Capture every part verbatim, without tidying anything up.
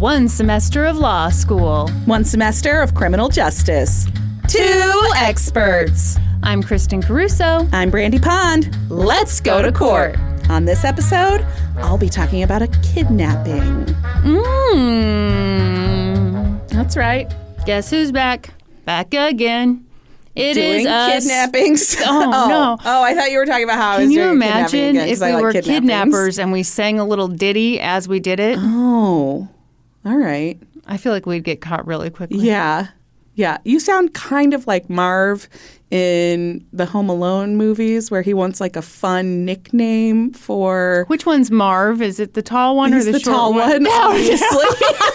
One semester of law school. One semester of criminal justice. Two experts. I'm Kristen Caruso. I'm Brandy Pond. Let's go to court. On this episode, I'll be talking about a kidnapping. Mmm. That's right. Guess who's back? Back again. It Doing is us. Kidnappings. Oh, oh, no. Oh, I thought you were talking about how I Can was you doing imagine again, if I we like were kidnappings. kidnappers and we sang a little ditty as we did it? Oh, all right. I feel like we'd get caught really quickly. Yeah. Yeah. You sound kind of like Marv in the Home Alone movies where he wants like a fun nickname for... Which one's Marv? Is it the tall one He's or the, the short tall one, obviously.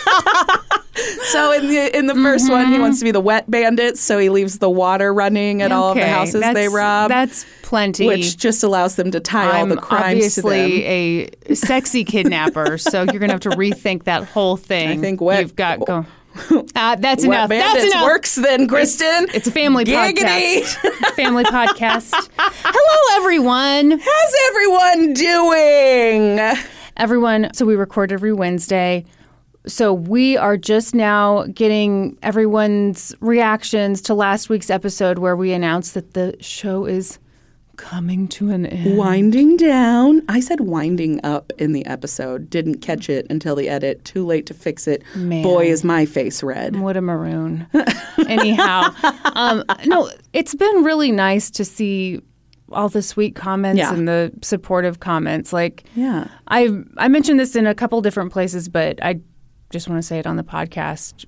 So in the in the first mm-hmm. one, he wants to be the wet bandit, so he leaves the water running at okay. all of the houses that's, they rob. That's plenty. Which just allows them to tie I'm all the crimes to them. obviously a sexy kidnapper, so you're going to have to rethink that whole thing. I think wet... You've got go. Uh, that's Wet enough. Bandits That's enough. Works then, Kristen. It's, it's a family Giggity. podcast. Family podcast. Hello, everyone. How's everyone doing? Everyone. So we record every Wednesday. So we are just now getting everyone's reactions to last week's episode where we announced that the show is coming to an end. Winding down. I said winding up in the episode. Didn't catch it until the edit. Too late to fix it. Man. Boy, is my face red. What a maroon. Anyhow, um, no, it's been really nice to see all the sweet comments Yeah. and the supportive comments. Like, Yeah. I I mentioned this in a couple different places, but I just want to say it on the podcast.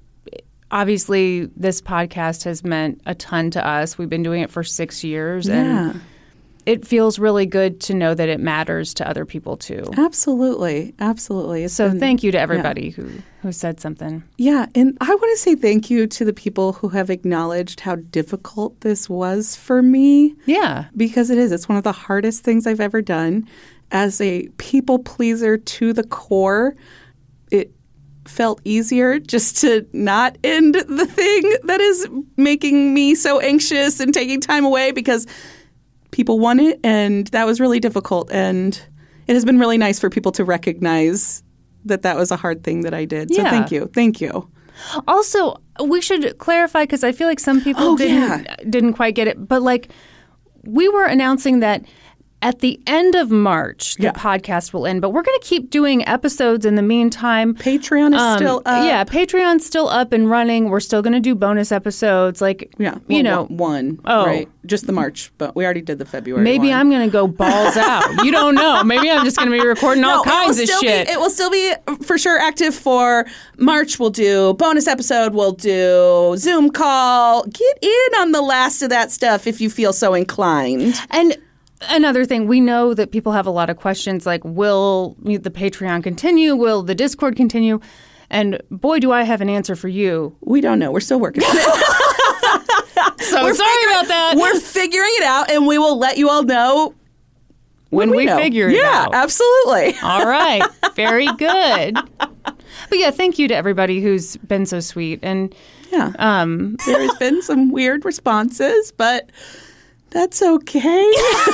Obviously, this podcast has meant a ton to us. We've been doing it for six years, Yeah. and it feels really good to know that it matters to other people, too. Absolutely. Absolutely. It's So been- thank you to everybody yeah. who, who said something. Yeah. And I want to say thank you to the people who have acknowledged how difficult this was for me. Yeah. Because it is. It's one of the hardest things I've ever done. As a people pleaser to the core, it felt easier just to not end the thing that is making me so anxious and taking time away because people want it, and that was really difficult. And it has been really nice for people to recognize that that was a hard thing that I did. So yeah. thank you. Thank you. Also, we should clarify because I feel like some people oh, didn't yeah. didn't quite get it. But like we were announcing that at the end of March, the yeah. podcast will end. But we're going to keep doing episodes in the meantime. Patreon is um, still up. Yeah, Patreon's still up and running. We're still going to do bonus episodes. Like, yeah, well, you know. One, oh. right? Just the March, but we already did the February Maybe one. I'm going to go balls out. You don't know. Maybe I'm just going to be recording all no, kinds of shit. Be, it will still be for sure active for March. We'll do bonus episode. We'll do Zoom call. Get in on the last of that stuff if you feel so inclined. And another thing, we know that people have a lot of questions like, will the Patreon continue? Will the Discord continue? And boy, do I have an answer for you. We don't know. We're still working on it. So we're sorry about that. We're figuring it out, and we will let you all know when, when we, we know. figure it yeah, out. Yeah, absolutely. All right. Very good. But yeah, thank you to everybody who's been so sweet. And yeah, um, there's been some weird responses, but that's okay.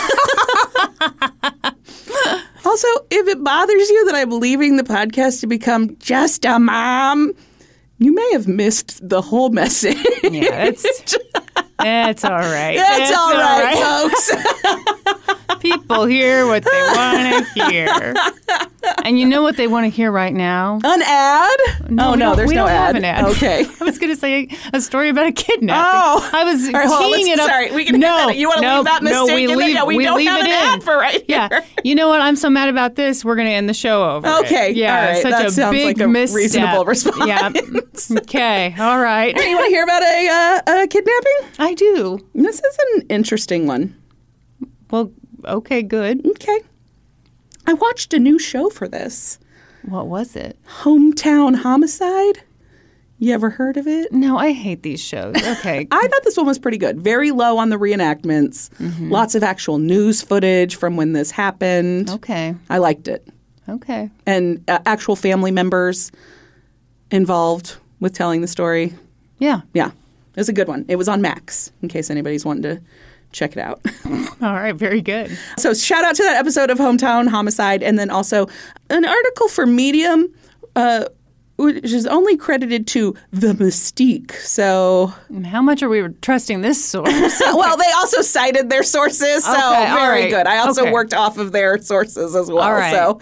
Also, if it bothers you that I'm leaving the podcast to become just a mom, you may have missed the whole message. Yeah, it's, it's all right. That's it's all right, all right. folks. People hear what they want to hear. And you know what they want to hear right now? An ad? No, oh, no, don't, there's we no don't ad. Have an ad. Okay. I was going to say a story about a kidnapping. Oh. I was right, teeing it up. Sorry, we can no, You want to no, leave that mistake no, we in leave, there? Yeah, we, we don't leave have it an in. ad for right yeah. here. You know what? I'm so mad about this. We're going to end the show over Okay. it. Yeah, all right. such that a sounds big like a misstep. reasonable response. Yeah. Okay. All right. You want to hear about a, uh, a kidnapping? I do. This is an interesting one. Well, okay, good. Okay. I watched a new show for this. What was it? Hometown Homicide. You ever heard of it? No, I hate these shows. Okay. I thought this one was pretty good. Very low on the reenactments. Mm-hmm. Lots of actual news footage from when this happened. Okay. I liked it. Okay. And uh, actual family members involved with telling the story. Yeah. Yeah. It was a good one. It was on Max, in case anybody's wanting to check it out. All right. Very good. So shout out to that episode of Hometown Homicide. And then also an article for Medium uh, which is only credited to the Mystique. So, How much are we trusting this source? well, they also cited their sources, so Okay, all very right. good. I also Okay. worked off of their sources as well. All right. So,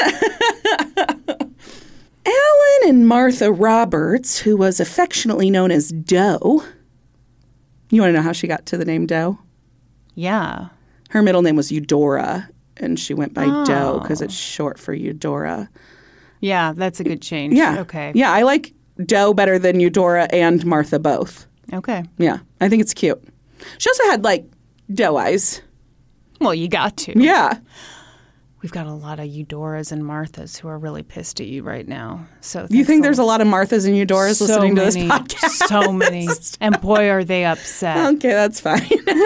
Alan and Martha Roberts, who was affectionately known as Doe. You want to know how she got to the name Doe? Yeah. Her middle name was Eudora, and she went by Doe Oh. because it's short for Eudora. Yeah, that's a good change. Yeah. Okay. Yeah, I like Doe better than Eudora and Martha both. Okay. Yeah, I think it's cute. She also had, like, doe eyes. Well, you got to. Yeah. We've got a lot of Eudoras and Marthas who are really pissed at you right now. So You thanks think a there's a lot of Marthas and Eudoras so listening to many, this podcast? So many. And boy, are they upset. Okay, that's fine.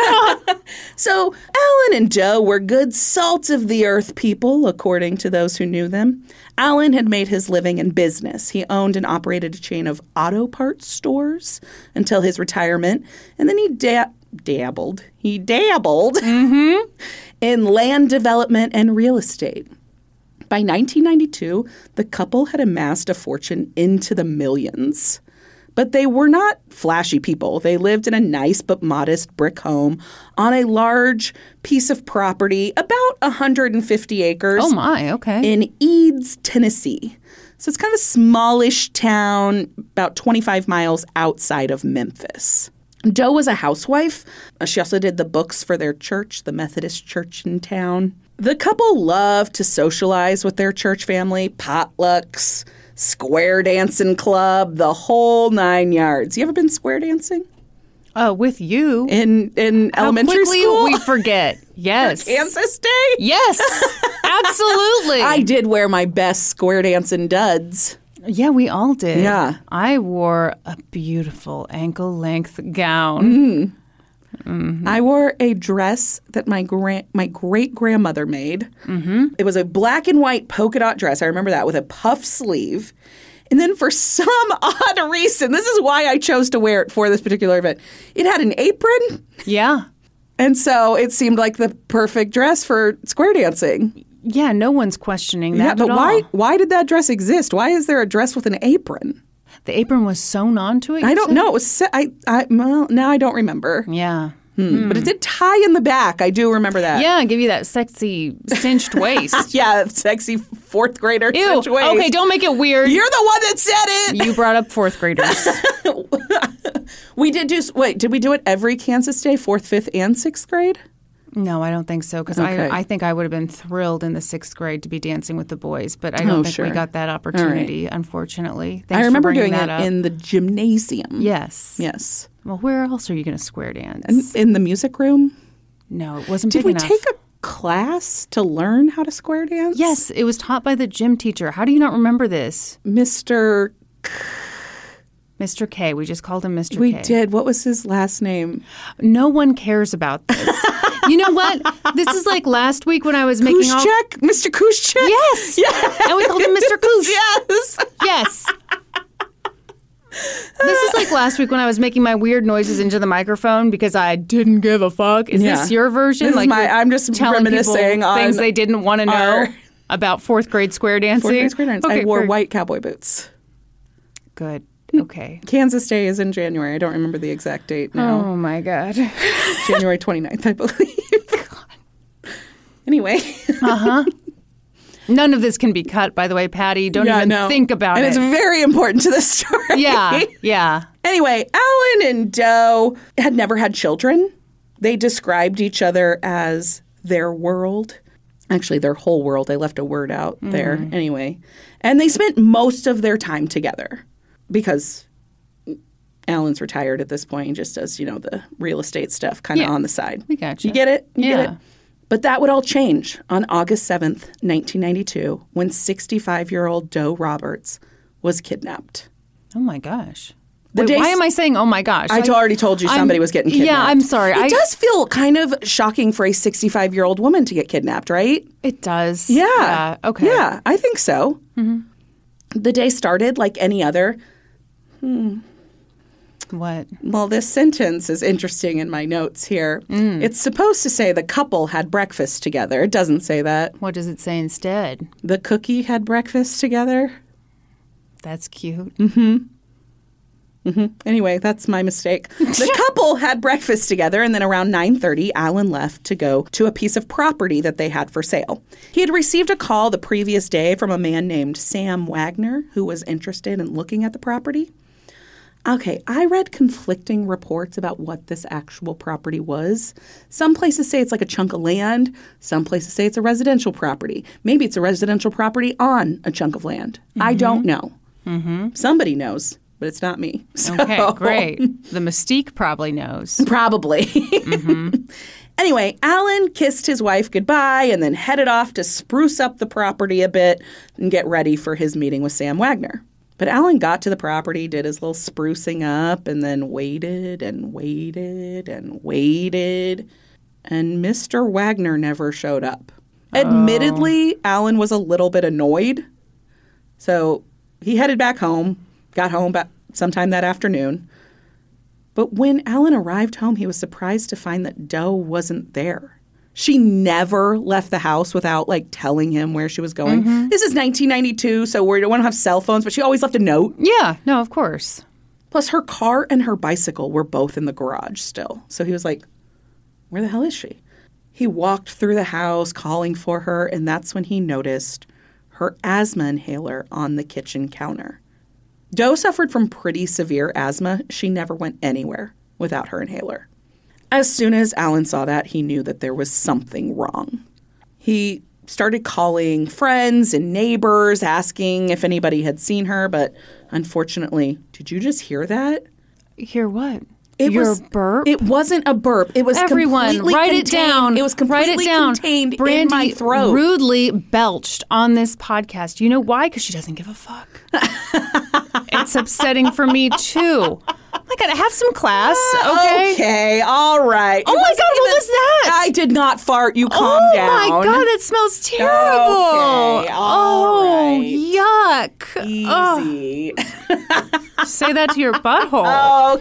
So Alan and Doe were good salt of the earth people, according to those who knew them. Alan had made his living in business. He owned and operated a chain of auto parts stores until his retirement, and then he da- dabbled. He dabbled Mm-hmm. in land development and real estate. By nineteen ninety-two, the couple had amassed a fortune into the millions. But they were not flashy people. They lived in a nice but modest brick home on a large piece of property, about one hundred fifty acres. Oh, my. Okay. In Eads, Tennessee. So it's kind of a smallish town, about twenty-five miles outside of Memphis. Doe was a housewife. She also did the books for their church, the Methodist church in town. The couple loved to socialize with their church family, potlucks, square dancing club, the whole nine yards. You ever been square dancing Uh, with you. in in How elementary quickly school? we forget. Yes. Kansas Day? Yes. Absolutely. I did wear my best square dancing duds. Yeah, we all did. Yeah. I wore a beautiful ankle-length gown. Mm. I wore a dress that my gra- my great grandmother made. Mm-hmm. It was a black and white polka dot dress. I remember that, with a puff sleeve. And then for some odd reason, this is why I chose to wear it for this particular event. It had an apron, Yeah. and so it seemed like the perfect dress for square dancing. Yeah, no one's questioning that Yeah, but at why? all. Why did that dress exist? Why is there a dress with an apron? The apron was sewn onto it? I you don't said? know. It was. Se- I. I. Well, now I don't remember. Yeah. Hmm. But it did tie in the back. I do remember that. Yeah, give you that sexy cinched waist. Yeah, sexy fourth grader. Ew. cinch waist. Okay, don't make it weird. You're the one that said it. You brought up fourth graders. We did do. Wait, did we do it every Kansas Day, fourth, fifth, and sixth grade? No, I don't think so, because Okay. I, I think I would have been thrilled in the sixth grade to be dancing with the boys, but I don't Oh, think sure. we got that opportunity, unfortunately. Thanks I remember for doing bringing it that up. in the gymnasium. Yes. Yes. Well, where else are you going to square dance? In, in the music room. no, it wasn't Did big we enough. take a class to learn how to square dance? Yes, it was taught by the gym teacher. How do you not remember this? Mister Mister K. We just called him Mister We K. did. What was his last name? No one cares about this. You know what? This is like last week when I was making all... Kuschek? Mister Kuschek? Yes. Yeah. And we called him Mister Koosh. Yes. Yes. This is like last week when I was making my weird noises into the microphone because I didn't give a fuck. Is Yeah. this your version? This is like my- you're I'm just telling reminiscing people on things they didn't want to know our- about fourth grade square dancing. Fourth grade square dance. Okay, I wore great. white cowboy boots. Good. Okay. Kansas Day is in January. I don't remember the exact date now. Oh my God. January twenty-ninth, I believe. Anyway. Uh-huh. None of this can be cut, by the way, Patty. Don't Yeah, even no. think about and it. it's very important to the story. Yeah, yeah. Anyway, Alan and Doe had never had children. They described each other as their world. Actually, their whole world. I left a word out Mm-hmm. there. Anyway. And they spent most of their time together because Alan's retired at this point. He just does, you know, the real estate stuff kind of Yeah. on the side. We gotcha. You get it? You Yeah. get it? But that would all change on August seventh, nineteen ninety-two, when sixty-five-year-old Doe Roberts was kidnapped. Oh my gosh. The Wait, days- why am I saying, oh my gosh? I already told you somebody I'm- was getting kidnapped. Yeah, I'm sorry. It I, does feel kind of shocking for a sixty-five-year-old woman to get kidnapped, right? It does. Yeah. Yeah. Okay. Yeah, I think so. Mm-hmm. The day started like any other. What? Well, this sentence is interesting in my notes here. Mm. It's supposed to say the couple had breakfast together. It doesn't say that. What does it say instead? The cookie had breakfast together. That's cute. Mm-hmm. Mm-hmm. Anyway, that's my mistake. The couple had breakfast together, and then around nine thirty, Alan left to go to a piece of property that they had for sale. He had received a call the previous day from a man named Sam Wagner, who was interested in looking at the property. Okay, I read conflicting reports about what this actual property was. Some places say it's like a chunk of land. Some places say it's a residential property. Maybe it's a residential property on a chunk of land. Mm-hmm. I don't know. Mm-hmm. Somebody knows. But it's not me. So. Okay, great. The Mystique probably knows. Probably. Mm-hmm. Anyway, Alan kissed his wife goodbye and then headed off to spruce up the property a bit and get ready for his meeting with Sam Wagner. But Alan got to the property, did his little sprucing up, and then waited and waited and waited. And Mister Wagner never showed up. Oh. Admittedly, Alan was a little bit annoyed. So he headed back home. Got home about sometime that afternoon. But when Alan arrived home, he was surprised to find that Doe wasn't there. She never left the house without, like, telling him where she was going. Mm-hmm. This is nineteen ninety-two, so we don't have cell phones, but she always left a note. Yeah, no, of course. Plus, her car and her bicycle were both in the garage still. So he was like, where the hell is she? He walked through the house calling for her, and that's when he noticed her asthma inhaler on the kitchen counter. Doe suffered from pretty severe asthma. She never went anywhere without her inhaler. As soon as Alan saw that, he knew that there was something wrong. He started calling friends and neighbors, asking if anybody had seen her, but unfortunately, did you just hear that? Hear what? It Your was, burp? It wasn't a burp. It was Everyone, completely write contained. it down. It was completely write it down. contained Brandy in my throat. Rudely belched on this podcast. You know why? Because she doesn't give a fuck. It's upsetting for me, too. I gotta have some class, okay? Okay, all right. Oh, It my wasn't God, what even- was that? I did not fart. You calm oh, down. my God, that smells terrible. Okay, all oh, right. yuck. Easy. Oh, say that to your butthole.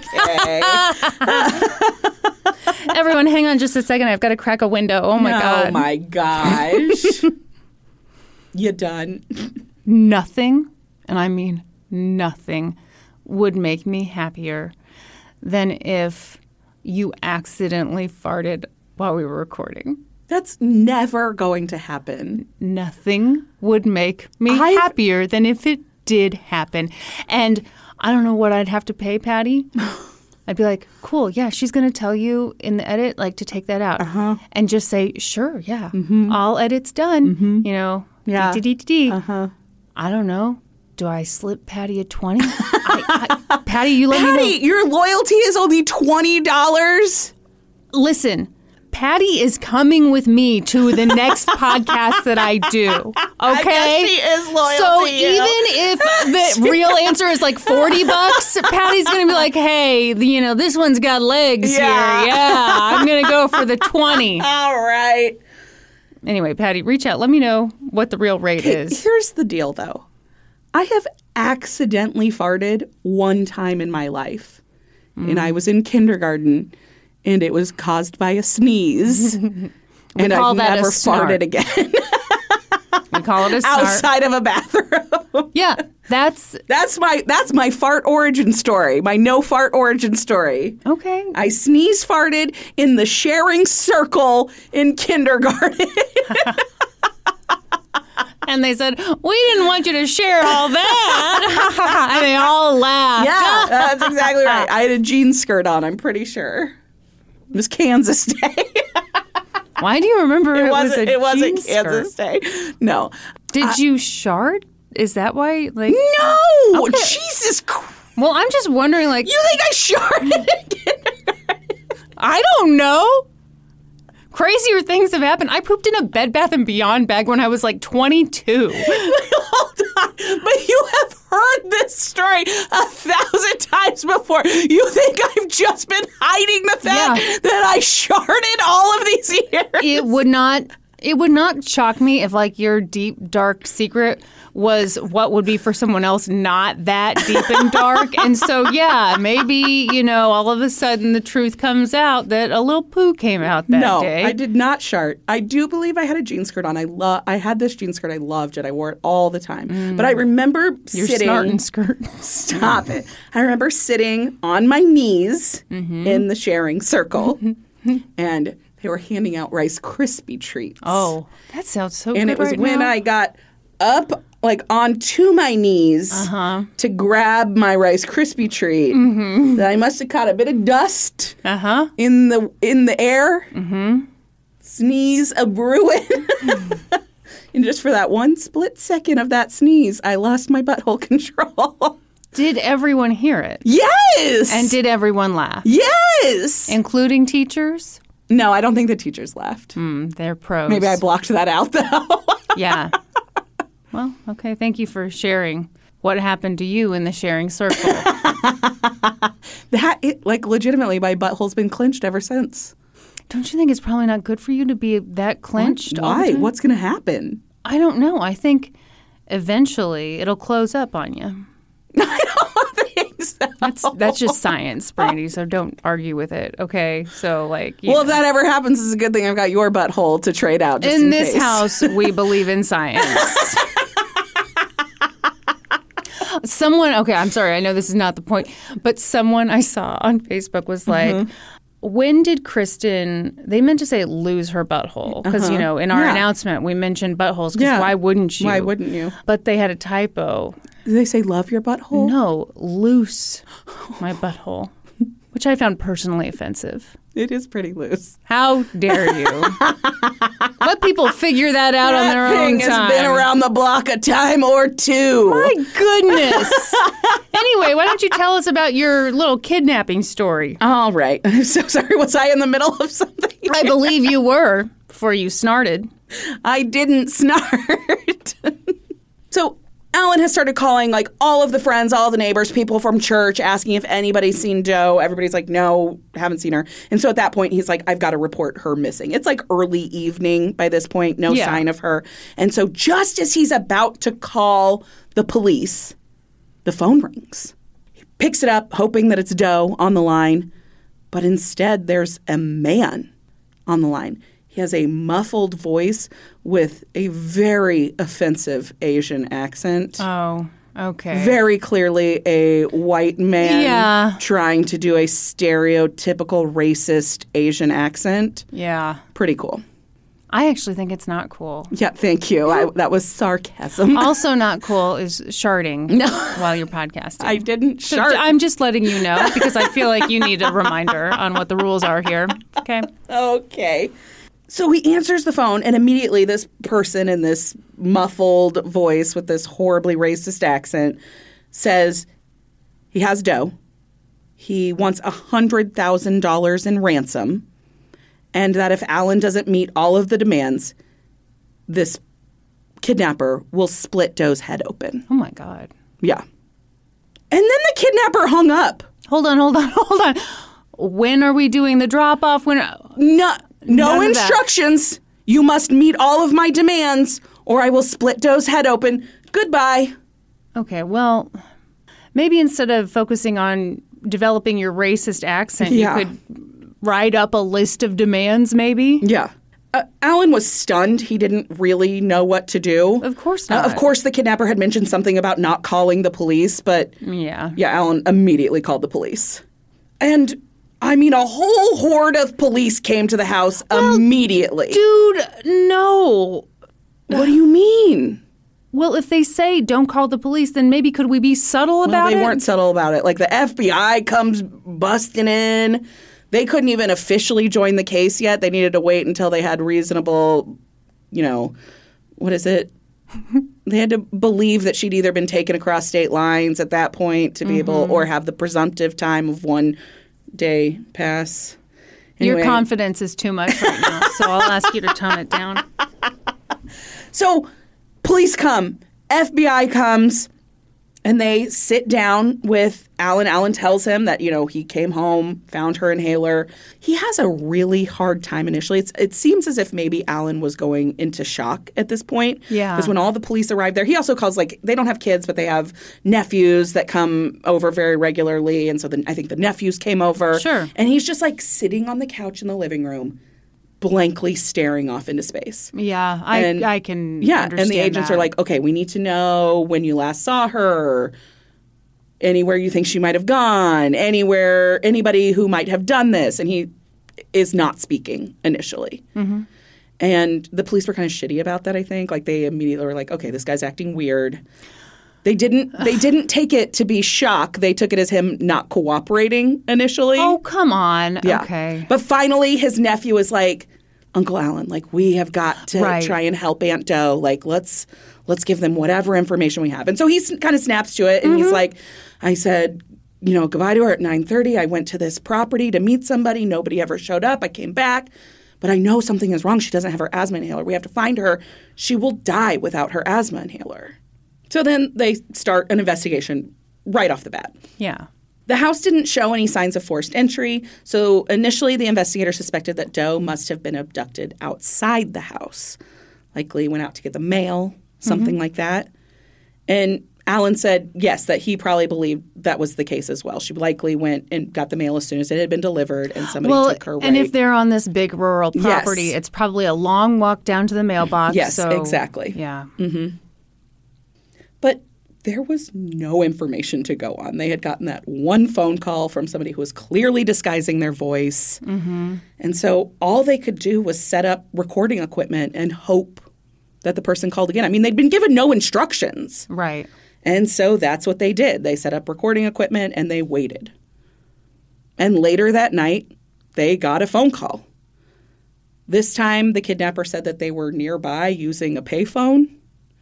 Okay. Everyone, hang on just a second. I've got to crack a window. Oh, my oh, God. Oh, my gosh. You done? Nothing, and I mean nothing, would make me happier than if you accidentally farted while we were recording. That's never going to happen. Nothing would make me I've... happier than if it did happen. And I don't know what I'd have to pay, Patty. I'd be like, cool, yeah, she's going to tell you in the edit, like, to take that out. Uh-huh. And just say, sure, yeah, mm-hmm. all edits done. Mm-hmm. You know, yeah. dee-dee-dee-dee. Uh-huh. I don't know. Do I slip Patty a twenty? I, I, Patty, you let Patty, me know. Your loyalty is only twenty dollars? Listen, Patty is coming with me to the next podcast that I do. Okay? I guess she is loyal so to you. even if the real answer is like forty bucks, Patty's going to be like, hey, the, you know, this one's got legs yeah. here. Yeah, I'm going to go for the twenty. All right. Anyway, Patty, reach out. Let me know what the real rate Okay, is. Here's the deal, though. I have accidentally farted one time in my life. Mm. And I was in kindergarten, and it was caused by a sneeze. and I've never farted again. We call it a snort. Outside of a bathroom. Yeah, that's... That's my that's my fart origin story, my no fart origin story. Okay. I sneeze farted in the sharing circle in kindergarten. And they said, we didn't want you to share all that. And they all laughed. Yeah, that's exactly right. I had a jean skirt on, I'm pretty sure. It was Kansas Day. Why do you remember it, it was a It wasn't jean Kansas skirt? Day. No. Did uh, you shart? Is that why? Like, no! Okay. Jesus Christ. Well, I'm just wondering, like... You think I sharted in kindergarten? I don't know. Crazier things have happened. I pooped in a Bed Bath and Beyond bag when I was like twenty-two. Hold on. But you have heard this story a thousand times before. You think I've just been hiding the fact Yeah. that I sharted all of these years? It would not... It would not shock me if, like, your deep, dark secret was what would be for someone else not that deep and dark. And so, yeah, maybe, you know, all of a sudden the truth comes out that a little poo came out that no, day. I did not shart. I do believe I had a jean skirt on. I lo- I had this jean skirt. I loved it. I wore it all the time. Mm. But I remember Your sitting... Your snorting skirt. Stop it. I remember sitting on my knees mm-hmm. in the sharing circle, and they were handing out Rice Krispie treats. Oh, that sounds so and good it was right when now. I got up, like, onto my knees uh-huh. to grab my Rice Krispie treat mm-hmm. that I must have caught a bit of dust uh-huh. in the in the air. Mm-hmm. Sneeze a brewing. And just for that one split second of that sneeze, I lost my butthole control. Did everyone hear it? Yes! And did everyone laugh? Yes! Including teachers? No, I don't think the teachers laughed. Mm, they're pros. Maybe I blocked that out, though. Yeah. Well, okay. Thank you for sharing what happened to you in the sharing circle. That, it, like, legitimately, my butthole's been clenched ever since. Don't you think it's probably not good for you to be that clenched? What? All the Why? time? What's going to happen? I don't know. I think eventually it'll close up on you. I don't think so. That's that's just science, Brandy, so don't argue with it, okay? So, like, you Well, know. if that ever happens, it's a good thing I've got your butthole to trade out just in, in this case. house, we believe in science. Someone, okay, I'm sorry, I know this is not the point, but someone I saw on Facebook was like, mm-hmm. when did Kristen, they meant to say lose her butthole, because, uh-huh. you know, in our yeah. announcement, we mentioned buttholes, because yeah. why wouldn't you? Why wouldn't you? But they had a typo. Did they say love your butthole? No, loose my butthole, which I found personally offensive. It is pretty loose. How dare you? Let people figure that out that on their thing own time. has been around the block a time or two. My goodness. Anyway, why don't you tell us about your little kidnapping story? All right. I'm so sorry. Was I in the middle of something? I believe you were before you snarted. I didn't snart. So Alan has started calling, like, all of the friends, all the neighbors, people from church, asking if anybody's seen Doe. Everybody's like, no, haven't seen her. And so at that point, he's like, I've got to report her missing. It's like early evening by this point, no yeah. sign of her. And so just as he's about to call the police, the phone rings. He picks it up, hoping that it's Doe on the line. But instead, there's a man on the line. He has a muffled voice with a very offensive Asian accent. Oh, okay. Very clearly a white man yeah. trying to do a stereotypical racist Asian accent. Yeah. Pretty cool. I actually think it's not cool. Yeah, thank you. I, that was sarcasm. Also not cool is sharding no. while you're podcasting. I didn't so shart. I'm just letting you know because I feel like you need a reminder on what the rules are here. Okay. Okay. So he answers the phone, and immediately this person in this muffled voice with this horribly racist accent says he has Doe. He wants one hundred thousand dollars in ransom, and that if Alan doesn't meet all of the demands, this kidnapper will split Doe's head open. Oh, my God. Yeah. And then the kidnapper hung up. Hold on, hold on, hold on. When are we doing the drop-off? When? No. No None instructions. You must meet all of my demands, or I will split Doe's head open. Goodbye. Okay, well, maybe instead of focusing on developing your racist accent, yeah. you could write up a list of demands, maybe? Yeah. Uh, Alan was stunned. He didn't really know what to do. Of course not. Uh, of course, the kidnapper had mentioned something about not calling the police, but yeah, yeah, Alan immediately called the police. And I mean, a whole horde of police came to the house well, immediately. Dude, no. What do you mean? Well, if they say don't call the police, then maybe could we be subtle about well, they it? They weren't subtle about it. Like the F B I comes busting in. They couldn't even officially join the case yet. They needed to wait until they had reasonable, you know, what is it? They had to believe that she'd either been taken across state lines at that point to be mm-hmm. able, or have the presumptive time of one day pass. Anyway. Your confidence is too much right now, so I'll ask you to tone it down. So police come, F B I comes, And they sit down with Alan. Alan tells him that, you know, he came home, found her inhaler. He has a really hard time initially. It's, it seems as if maybe Alan was going into shock at this point. Yeah. Because when all the police arrive there, he also calls, like, they don't have kids, but they have nephews that come over very regularly. And so then I think the nephews came over. Sure. And he's just, like, sitting on the couch in the living room, blankly staring off into space. Yeah, I And- I can Yeah, understand and the agents that. are like, okay, we need to know when you last saw her, anywhere you think she might have gone, anywhere, anybody who might have done this. And he is not speaking initially. Mm-hmm. And the police were kind of shitty about that, I think. Like, they immediately were like, okay, this guy's acting weird. They didn't they didn't take it to be shock. They took it as him not cooperating initially. Oh, come on. Yeah. Okay. But finally, his nephew is like, Uncle Alan, like, we have got to Right. try and help Aunt Doe. Like, let's let's give them whatever information we have. And so he kind of snaps to it, and Mm-hmm. he's like, I said, you know, goodbye to her at nine thirty. I went to this property to meet somebody. Nobody ever showed up. I came back. But I know something is wrong. She doesn't have her asthma inhaler. We have to find her. She will die without her asthma inhaler. So then they start an investigation right off the bat. Yeah. The house didn't show any signs of forced entry, so initially the investigator suspected that Doe must have been abducted outside the house. Likely went out to get the mail, something like that. And Alan said, yes, that he probably believed that was the case as well. She likely went and got the mail as soon as it had been delivered, and somebody Well, took her right. and if they're on this big rural property, Yes. it's probably a long walk down to the mailbox. Yes, so, exactly. Yeah. But there was no information to go on. They had gotten that one phone call from somebody who was clearly disguising their voice. Mm-hmm. And so all they could do was set up recording equipment and hope that the person called again. I mean, they'd been given no instructions. Right. And so that's what they did. They set up recording equipment and they waited. And later that night, they got a phone call. This time, the kidnapper said that they were nearby using a payphone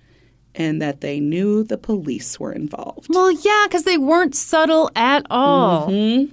and that they knew the police were involved. Well, yeah, because they weren't subtle at all. Mm-hmm.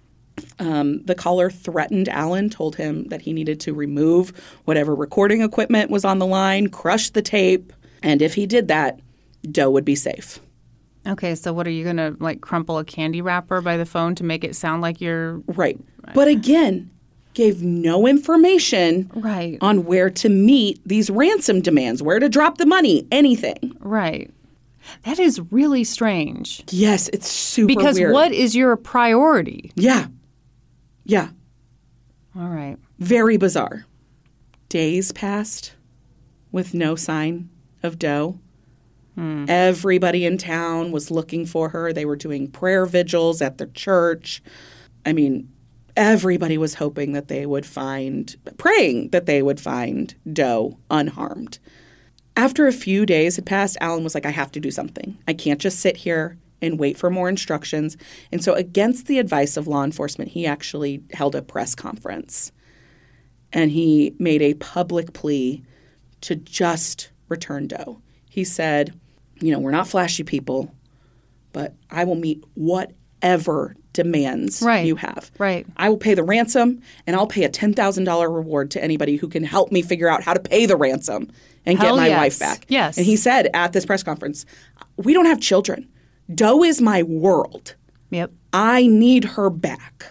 Um, the caller threatened Alan, told him that he needed to remove whatever recording equipment was on the line, crush the tape, and if he did that, Doe would be safe. Okay, so what are you going to, like, crumple a candy wrapper by the phone to make it sound like you're... Right. But again, gave no information Right. on where to meet these ransom demands, where to drop the money, anything. Right. That is really strange. Yes, it's super Because weird. what is your priority? Yeah. Yeah. All right. Very bizarre. Days passed with no sign of Doe. Hmm. Everybody in town was looking for her. They were doing prayer vigils at the church. I mean, everybody was hoping that they would find, praying that they would find Doe unharmed. After a few days had passed, Alan was like, I have to do something. I can't just sit here and wait for more instructions. And so against the advice of law enforcement, he actually held a press conference. And he made a public plea to just return Doe. He said, you know, we're not flashy people, but I will meet whatever demands Right. you have. Right. I will pay the ransom, and I'll pay a ten thousand dollars reward to anybody who can help me figure out how to pay the ransom and Hell get my yes. wife back. Yes. And he said at this press conference, we don't have children. Doe is my world. Yep. I need her back.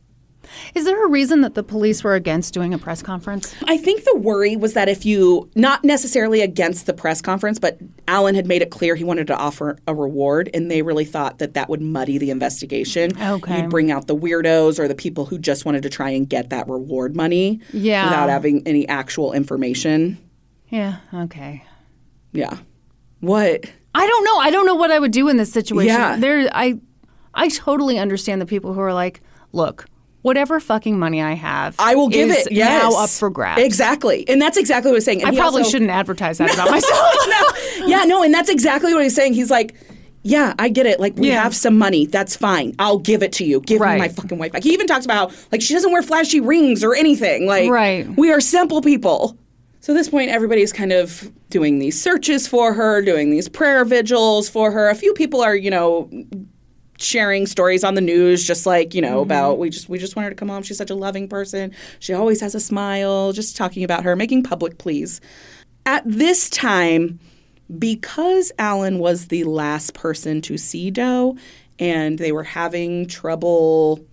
Is there a reason that the police were against doing a press conference? I think the worry was that if you, not necessarily against the press conference, but Alan had made it clear he wanted to offer a reward, and they really thought that that would muddy the investigation. Okay. You'd bring out the weirdos or the people who just wanted to try and get that reward money Yeah. without having any actual information. Yeah. Okay. Yeah. What? I don't know. I don't know what I would do in this situation. Yeah. There, I, I totally understand the people who are like, look, whatever fucking money I have, I will give is it. Yes. now up for grabs. Exactly. And that's exactly what I was saying. And I he probably also- shouldn't advertise that about myself. no. Yeah, no, and that's exactly what he's saying. He's like, yeah, I get it. Like, we Yeah. have some money. That's fine. I'll give it to you. Give Right. me my fucking wife back. He even talks about, like, she doesn't wear flashy rings or anything. Like, Right. we are simple people. So at this point, everybody's kind of doing these searches for her, doing these prayer vigils for her. A few people are, you know, sharing stories on the news, just like, you know, Mm-hmm. about we just we just want her to come home. She's such a loving person. She always has a smile. Just talking about her, making public pleas. At this time, because Alan was the last person to see Doe and they were having trouble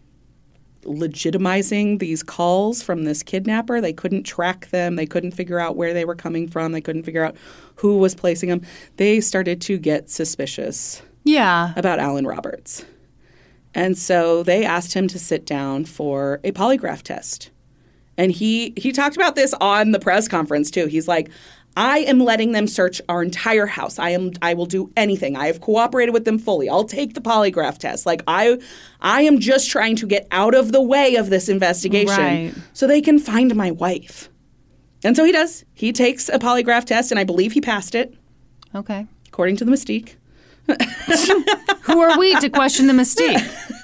legitimizing these calls from this kidnapper, they couldn't track them. They couldn't figure out where they were coming from. They couldn't figure out who was placing them. They started to get suspicious Yeah. about Alan Roberts. And so they asked him to sit down for a polygraph test. And he he talked about this on the press conference, too. He's like, I am letting them search our entire house. I am I will do anything. I have cooperated with them fully. I'll take the polygraph test. Like I I am just trying to get out of the way of this investigation Right. so they can find my wife. And so he does. He takes a polygraph test, and I believe he passed it, Okay. according to the Mystique. Who are we to question the Mystique?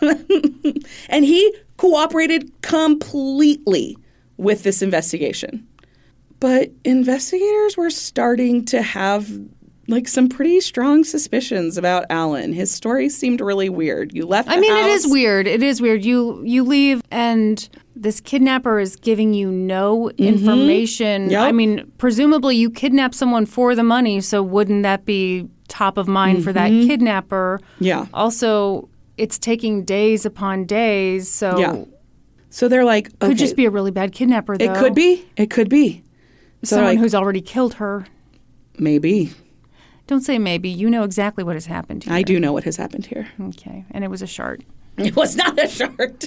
And he cooperated completely with this investigation. But investigators were starting to have like some pretty strong suspicions about Alan. His story seemed really weird. You left the I mean, house. it is weird. It is weird. You you leave and this kidnapper is giving you no information. Yep. I mean, presumably you kidnap someone for the money, so wouldn't that be top of mind for that kidnapper? Yeah. Also, it's taking days upon days, so Yeah. So they're like, okay, could just be a really bad kidnapper, though. it could be. It could be. So Someone like, who's already killed her. maybe. Don't say maybe. You know exactly what has happened here. I do know what has happened here. Okay. And it was a shark. It was not a shark.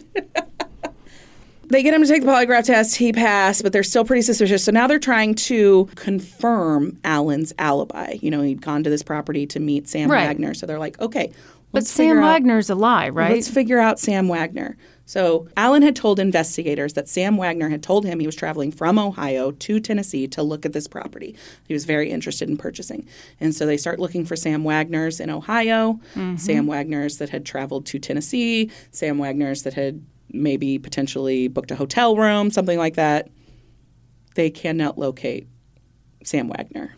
They get him to take the polygraph test. He passed, but they're still pretty suspicious. So now they're trying to confirm Alan's alibi. You know, he'd gone to this property to meet Sam Right. Wagner. So they're like, okay, But let's Sam figure out- Wagner's a lie, right? Let's figure out Sam Wagner. So Alan had told investigators that Sam Wagner had told him he was traveling from Ohio to Tennessee to look at this property. He was very interested in purchasing. And so they start looking for Sam Wagners in Ohio, Sam Wagners that had traveled to Tennessee, Sam Wagners that had maybe potentially booked a hotel room, something like that. They cannot locate Sam Wagner.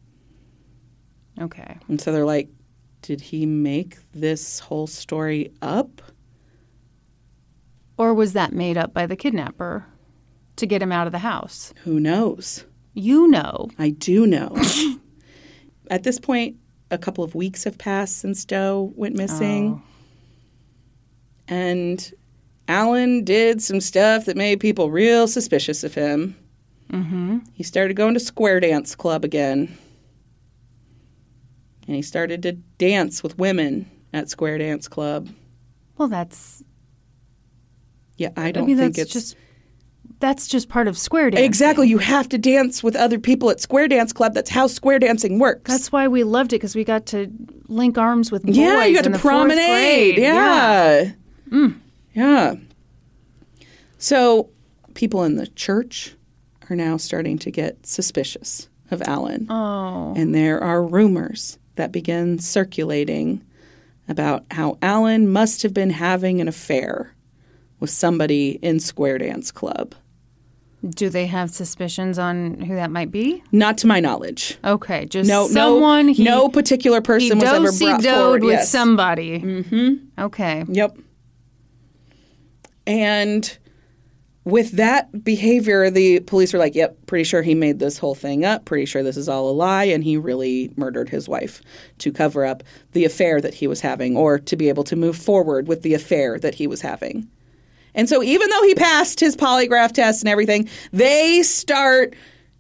Okay. And so they're like, did he make this whole story up? Or was that made up by the kidnapper to get him out of the house? Who knows? You know. I do know. At this point, a couple of weeks have passed since Doe went missing. Oh. And Alan did some stuff that made people real suspicious of him. Mm-hmm. He started going to Square Dance Club again. And he started to dance with women at Square Dance Club. Well, that's... Yeah, I don't I mean, think that's it's... just... That's just part of square dancing. Exactly. You have to dance with other people at Square Dance Club. That's how square dancing works. That's why we loved it, because we got to link arms with boys Yeah, you got in to the fourth promenade. grade. Yeah. Mm. Yeah. So people in the church are now starting to get suspicious of Alan. Oh. And there are rumors that begin circulating about how Alan must have been having an affair with somebody in Square Dance Club. Do they have suspicions on who that might be? Not to my knowledge. Okay, just No, someone no, he, no particular person he was ever do-si brought doed forward. with Yes. somebody. Mm-hmm. Okay. Yep. And with that behavior, the police were like, yep, pretty sure he made this whole thing up. Pretty sure this is all a lie. And he really murdered his wife to cover up the affair that he was having, or to be able to move forward with the affair that he was having. And so even though he passed his polygraph test and everything, they start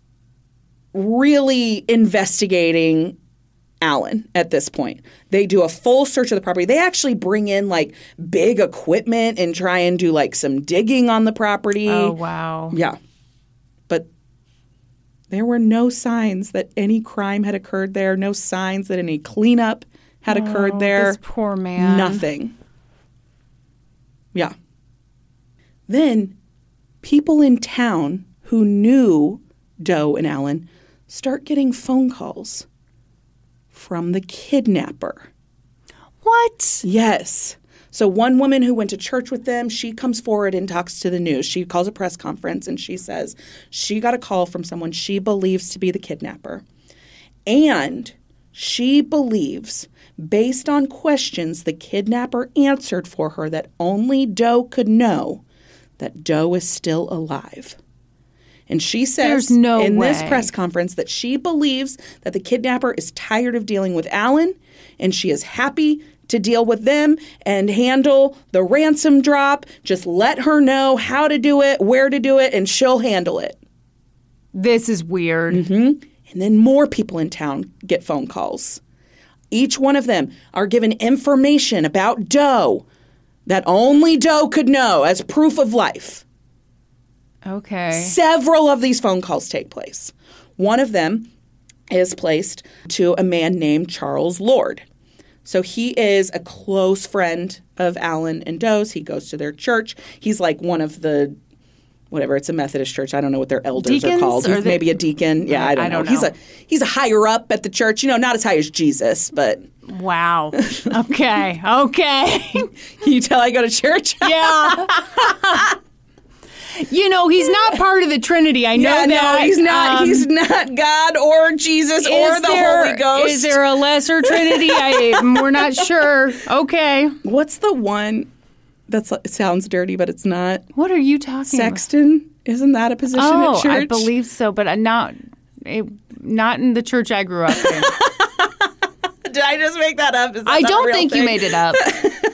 really investigating Alan at this point. They do a full search of the property. They actually bring in like big equipment and try and do like some digging on the property. Oh, wow. Yeah. But there were no signs that any crime had occurred there, no signs that any cleanup had occurred Oh, there. this poor man. Nothing. Yeah. Then people in town who knew Doe and Alan start getting phone calls from the kidnapper. What? Yes. So one woman who went to church with them, she comes forward and talks to the news. She calls a press conference and she says she got a call from someone she believes to be the kidnapper. And she believes, based on questions the kidnapper answered for her that only Doe could know, that Doe is still alive. And she says There's no in way. this press conference that she believes that the kidnapper is tired of dealing with Alan, and she is happy to deal with them and handle the ransom drop. Just let her know how to do it, where to do it, and she'll handle it. This is weird. Mm-hmm. And then more people in town get phone calls. Each one of them are given information about Doe that only Doe could know as proof of life. Okay. Several of these phone calls take place. One of them is placed to a man named Charles Lord. So he is a close friend of Alan and Doe's. He goes to their church. He's like one of the, whatever, it's a Methodist church. I don't know what their elders Deacons, are called. He's they, maybe a deacon. Yeah, I don't, I know. don't know. He's a he's a higher up at the church. You know, not as high as Jesus, but. Wow. Okay. Okay. Can you tell I go to church? Yeah. You know, he's not part of the Trinity. I know yeah, that. No, he's not. Um, he's not God or Jesus or the there, Holy Ghost. Is there a lesser Trinity? I, we're not sure. Okay. What's the one that sounds dirty, but it's not? What are you talking Sexton? about? Isn't that a position oh, at church? I believe so, but not, it, not in the church I grew up in. Did I just make that up? Is that I not a don't real think thing? you made it up.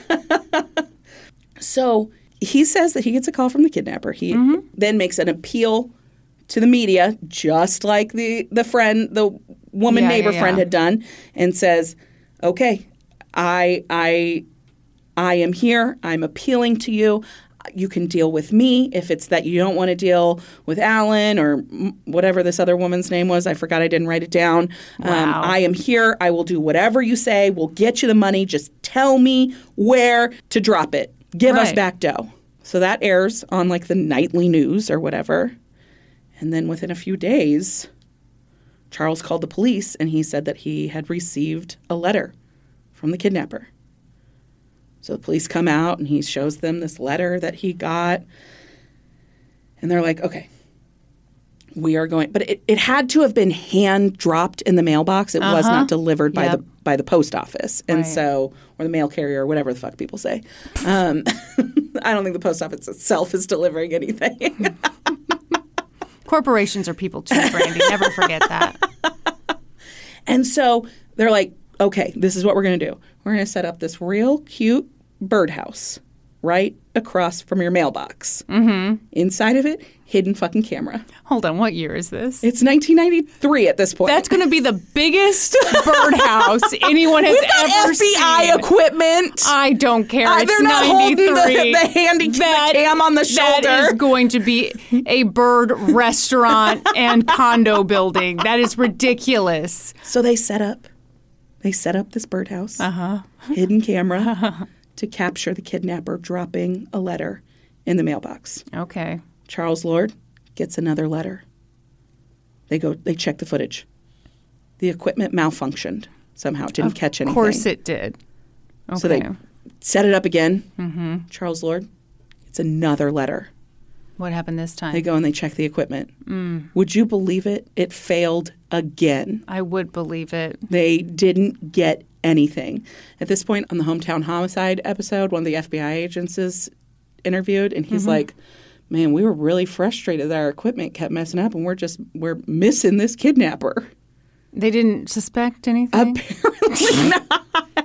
So he says that he gets a call from the kidnapper. He Mm-hmm. then makes an appeal to the media, just like the, the friend, the woman Yeah, neighbor yeah, friend yeah. had done, and says, "Okay, I I I am here. I'm appealing to you. You can deal with me if it's that you don't want to deal with Alan or whatever this other woman's name was. I forgot I didn't write it down. Um, Wow. I am here. I will do whatever you say. We'll get you the money. Just tell me where to drop it. Give us Right. back Doe." So that airs on like the nightly news or whatever. And then within a few days, Charles called the police and he said that he had received a letter from the kidnapper. So the police come out and he shows them this letter that he got. And they're like, okay, we are going. But it, it had to have been hand dropped in the mailbox. It was Uh-huh. not delivered by Yep. the by the post office. And Right. so, or the mail carrier, or whatever the fuck people say. Um, I don't think the post office itself is delivering anything. Corporations are people too, Brandy. Never forget that. And so they're like, okay, this is what we're going to do. We're going to set up this real cute birdhouse right across from your mailbox. Mm-hmm. Inside of it, hidden fucking camera. Hold on. What year is this? It's nineteen ninety-three at this point. That's going to be the biggest birdhouse anyone has We've got ever F B I seen. equipment. I don't care. Uh, It's they're not holding the, ninety-three. the handy That- the cam on the shoulder. That is going to be a bird restaurant and condo building. That is ridiculous. So they set up, they set up this birdhouse, Uh-huh. hidden camera, to capture the kidnapper dropping a letter in the mailbox. Okay. Charles Lord gets another letter. They go, they check the footage. The equipment malfunctioned somehow, didn't catch anything. Of course it did. Okay. So they set it up again. Mm-hmm. Charles Lord, it's another letter. What happened this time? They go and they check the equipment. Mm. Would you believe it? It failed again. I would believe it. They didn't get anything. At this point on the Hometown Homicide episode, one of the F B I agents is interviewed, and he's mm-hmm. like, man, we were really frustrated that our equipment kept messing up, and we're just, we're missing this kidnapper. They didn't suspect anything? Apparently not.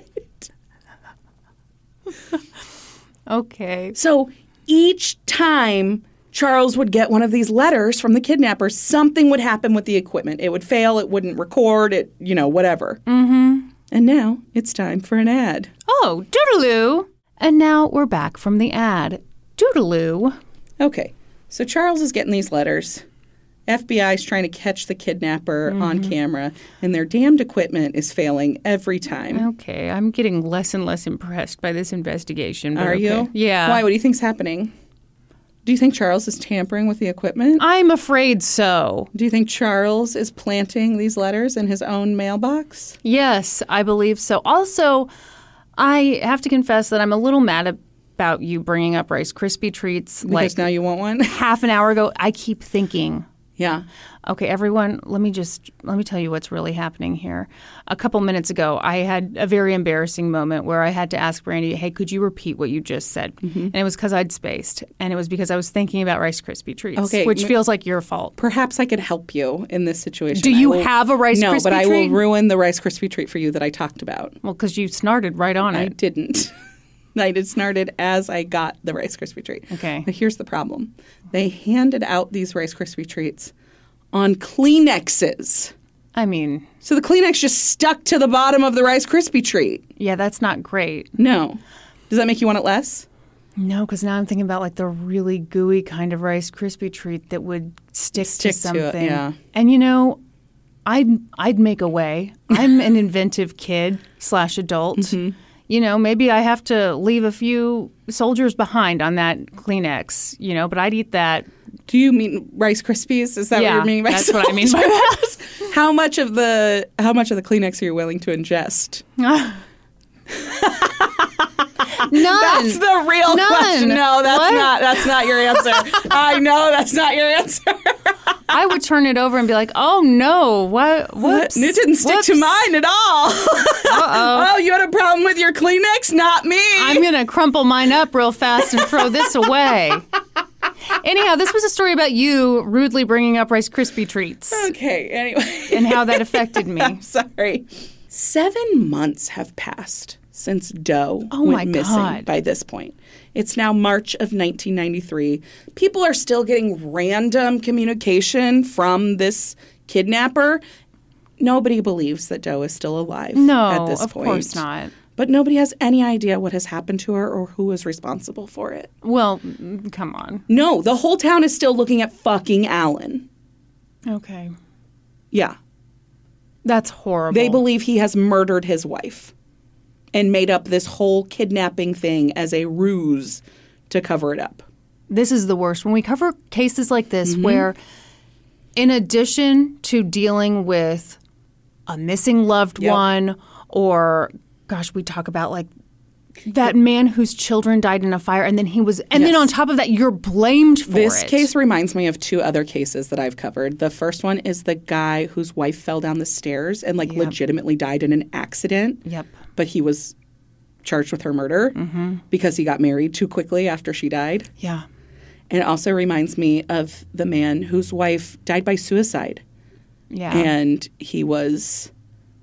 Okay. So each time Charles would get one of these letters from the kidnapper, something would happen with the equipment. It would fail. It wouldn't record it, you know, whatever. Mm-hmm. And now it's time for an ad. Oh, doodaloo. And now we're back from the ad. Doodaloo. Okay. So Charles is getting these letters. F B I is trying to catch the kidnapper mm-hmm. on camera, and their damned equipment is failing every time. Okay. I'm getting less and less impressed by this investigation. Are okay. you? Yeah. Why? What do you think's happening? Do you think Charles is tampering with the equipment? I'm afraid so. Do you think Charles is planting these letters in his own mailbox? Yes, I believe so. Also, I have to confess that I'm a little mad about you bringing up Rice Krispie treats. Because like now you want one? half an hour ago. I keep thinking, Yeah. Okay, everyone, let me just let me tell you what's really happening here. A couple minutes ago, I had a very embarrassing moment where I had to ask Brandy, hey, could you repeat what you just said? Mm-hmm. And it was because I'd spaced. And it was because I was thinking about Rice Krispie treats, okay, which m- feels like your fault. Perhaps I could help you in this situation. Do you will, have a Rice no, Krispie treat? No, but I will ruin the Rice Krispie treat for you that I talked about. Well, because you snarted right on I it. didn't. I did snarted as I got the Rice Krispie treat. Okay. But here's the problem. They handed out these Rice Krispie treats on Kleenexes. I mean, so the Kleenex just stuck to the bottom of the Rice Krispie treat. Yeah, that's not great. No. Does that make you want it less? No, because now I'm thinking about like the really gooey kind of Rice Krispie treat that would stick, Stick to something. to it, yeah. And you know, I'd I'd make a way. I'm an inventive kid slash adult. Mm-hmm. You know, maybe I have to leave a few soldiers behind on that Kleenex. You know, but I'd eat that. Do you mean Rice Krispies? Is that yeah, what you're meaning by that's soldiers? what I mean by that. How much of the how much of the Kleenex are you willing to ingest? None. That's the real None. question. No, that's What? not. That's not your answer. I know that's not your answer. I would turn it over and be like, "Oh no, what? Whoops! It didn't stick Whoops. to mine at all." Uh-oh. Oh, you had a problem with your Kleenex? Not me. I'm gonna crumple mine up real fast and throw this away. Anyhow, this was a story about you rudely bringing up Rice Krispie treats. Okay. Anyway, and how that affected me. I'm sorry. Seven months have passed since Doe Oh went my missing God. by this point. It's now March of nineteen ninety-three. People are still getting random communication from this kidnapper. Nobody believes that Doe is still alive No, at this of point. course not. But nobody has any idea what has happened to her or who is responsible for it. Well, mm, come on. No, the whole town is still looking at fucking Alan. Okay. Yeah. That's horrible. They believe he has murdered his wife and made up this whole kidnapping thing as a ruse to cover it up. This is the worst. When we cover cases like this mm-hmm. where, in addition to dealing with a missing loved Yep. one or, gosh, we talk about like that man whose children died in a fire and then he was, and Yes. then on top of that, you're blamed for This it. case reminds me of two other cases that I've covered. The first one is the guy whose wife fell down the stairs and like Yep. legitimately died in an accident. Yep. But he was charged with her murder mm-hmm. because he got married too quickly after she died. Yeah. And it also reminds me of the man whose wife died by suicide. Yeah. And he was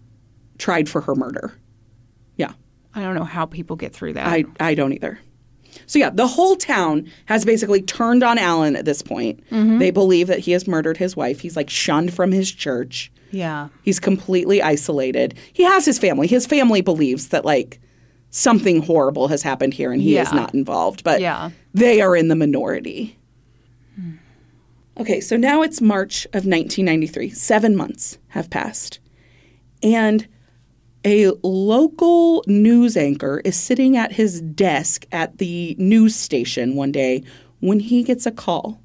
tried for her murder. Yeah. I don't know how people get through that. I, I don't either. So yeah, the whole town has basically turned on Alan at this point. Mm-hmm. They believe that he has murdered his wife. He's like shunned from his church. Yeah. He's completely isolated. He has his family. His family believes that like something horrible has happened here and he Yeah. is not involved. But Yeah. they are in the minority. Hmm. Okay, so now it's March of nineteen ninety-three. Seven months have passed. And a local news anchor is sitting at his desk at the news station one day when he gets a call.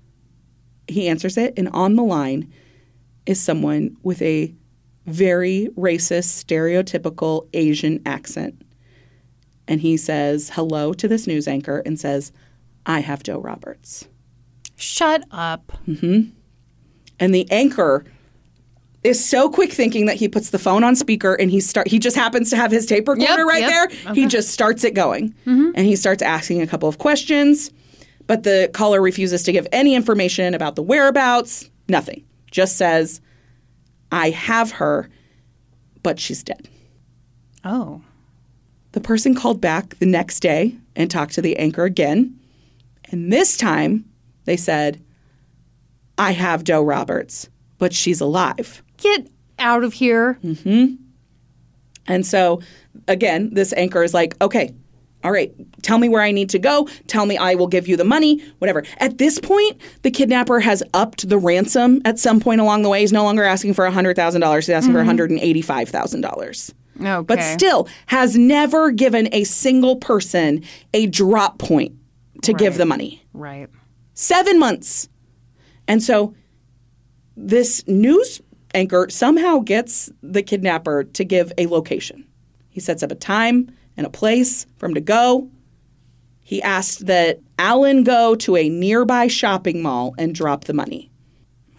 He answers it, and on the line is someone with a very racist, stereotypical Asian accent. And he says hello to this news anchor and says, "I have Doe Roberts." Shut up. Mm-hmm. And the anchor is so quick thinking that he puts the phone on speaker and he start. He just happens to have his tape recorder Yep, right yep. there. Okay. He just starts it going. Mm-hmm. And he starts asking a couple of questions. But the caller refuses to give any information about the whereabouts. Nothing. Just says, "I have her, but she's dead." Oh. The person called back the next day and talked to the anchor again. And this time they said, "I have Doe Roberts, but she's alive." Get out of here. Mm-hmm. And so, again, this anchor is like, "Okay, all right, tell me where I need to go. Tell me I will give you the money, whatever." At this point, the kidnapper has upped the ransom at some point along the way. He's no longer asking for one hundred thousand dollars. He's asking mm-hmm. for one hundred eighty-five thousand dollars. Okay. But still has never given a single person a drop point to Right. give the money. Right. Seven months. And so this news anchor somehow gets the kidnapper to give a location. He sets up a time and a place for him to go. He asked that Alan go to a nearby shopping mall and drop the money.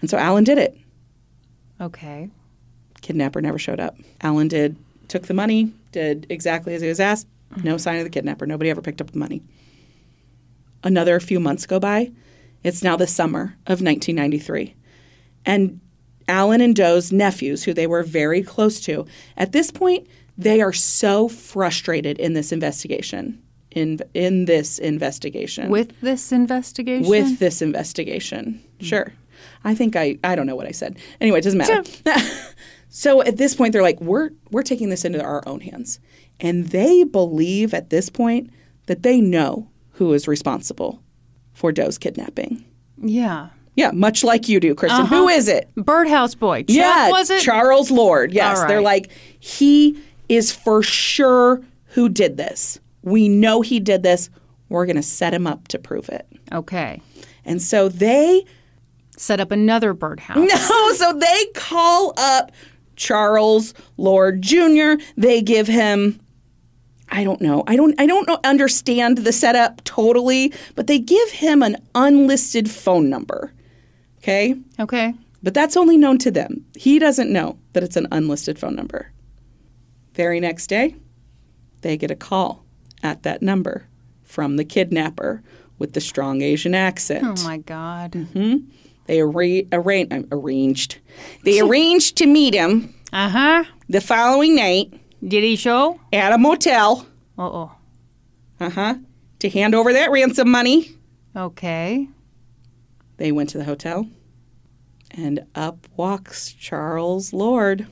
And so Alan did it. Okay. Kidnapper never showed up. Alan did, took the money, did exactly as he was asked. No sign of the kidnapper. Nobody ever picked up the money. Another few months go by. It's now the summer of nineteen ninety-three. And Alan and Doe's nephews, who they were very close to, at this point, they are so frustrated in this investigation. In in this investigation. With this investigation? With this investigation. Mm. Sure. I think I, I don't know what I said. Anyway, it doesn't matter. So at this point, they're like, we're we're taking this into our own hands. And they believe at this point that they know who is responsible for Doe's kidnapping. Yeah. Yeah, much like you do, Kristen. Uh-huh. Who is it? Birdhouse Boy. Chuck, yeah, was it? Charles Lord. Yes. All right. They're like, he is for sure who did this. We know he did this. We're going to set him up to prove it. Okay. And so they set up another birdhouse. No, so they call up Charles Lord Junior They give him, I don't know, I don't, I don't know, understand the setup totally, but they give him an unlisted phone number. Okay? Okay. But that's only known to them. He doesn't know that it's an unlisted phone number. Very next day, they get a call at that number from the kidnapper with the strong Asian accent. Oh, my God. Mm-hmm. They arra- arra- arranged. They arranged to meet him uh-huh. the following night. Did he show? At a motel. Uh-oh. Uh-huh. To hand over that ransom money. Okay. They went to the hotel. And up walks Charles Lord.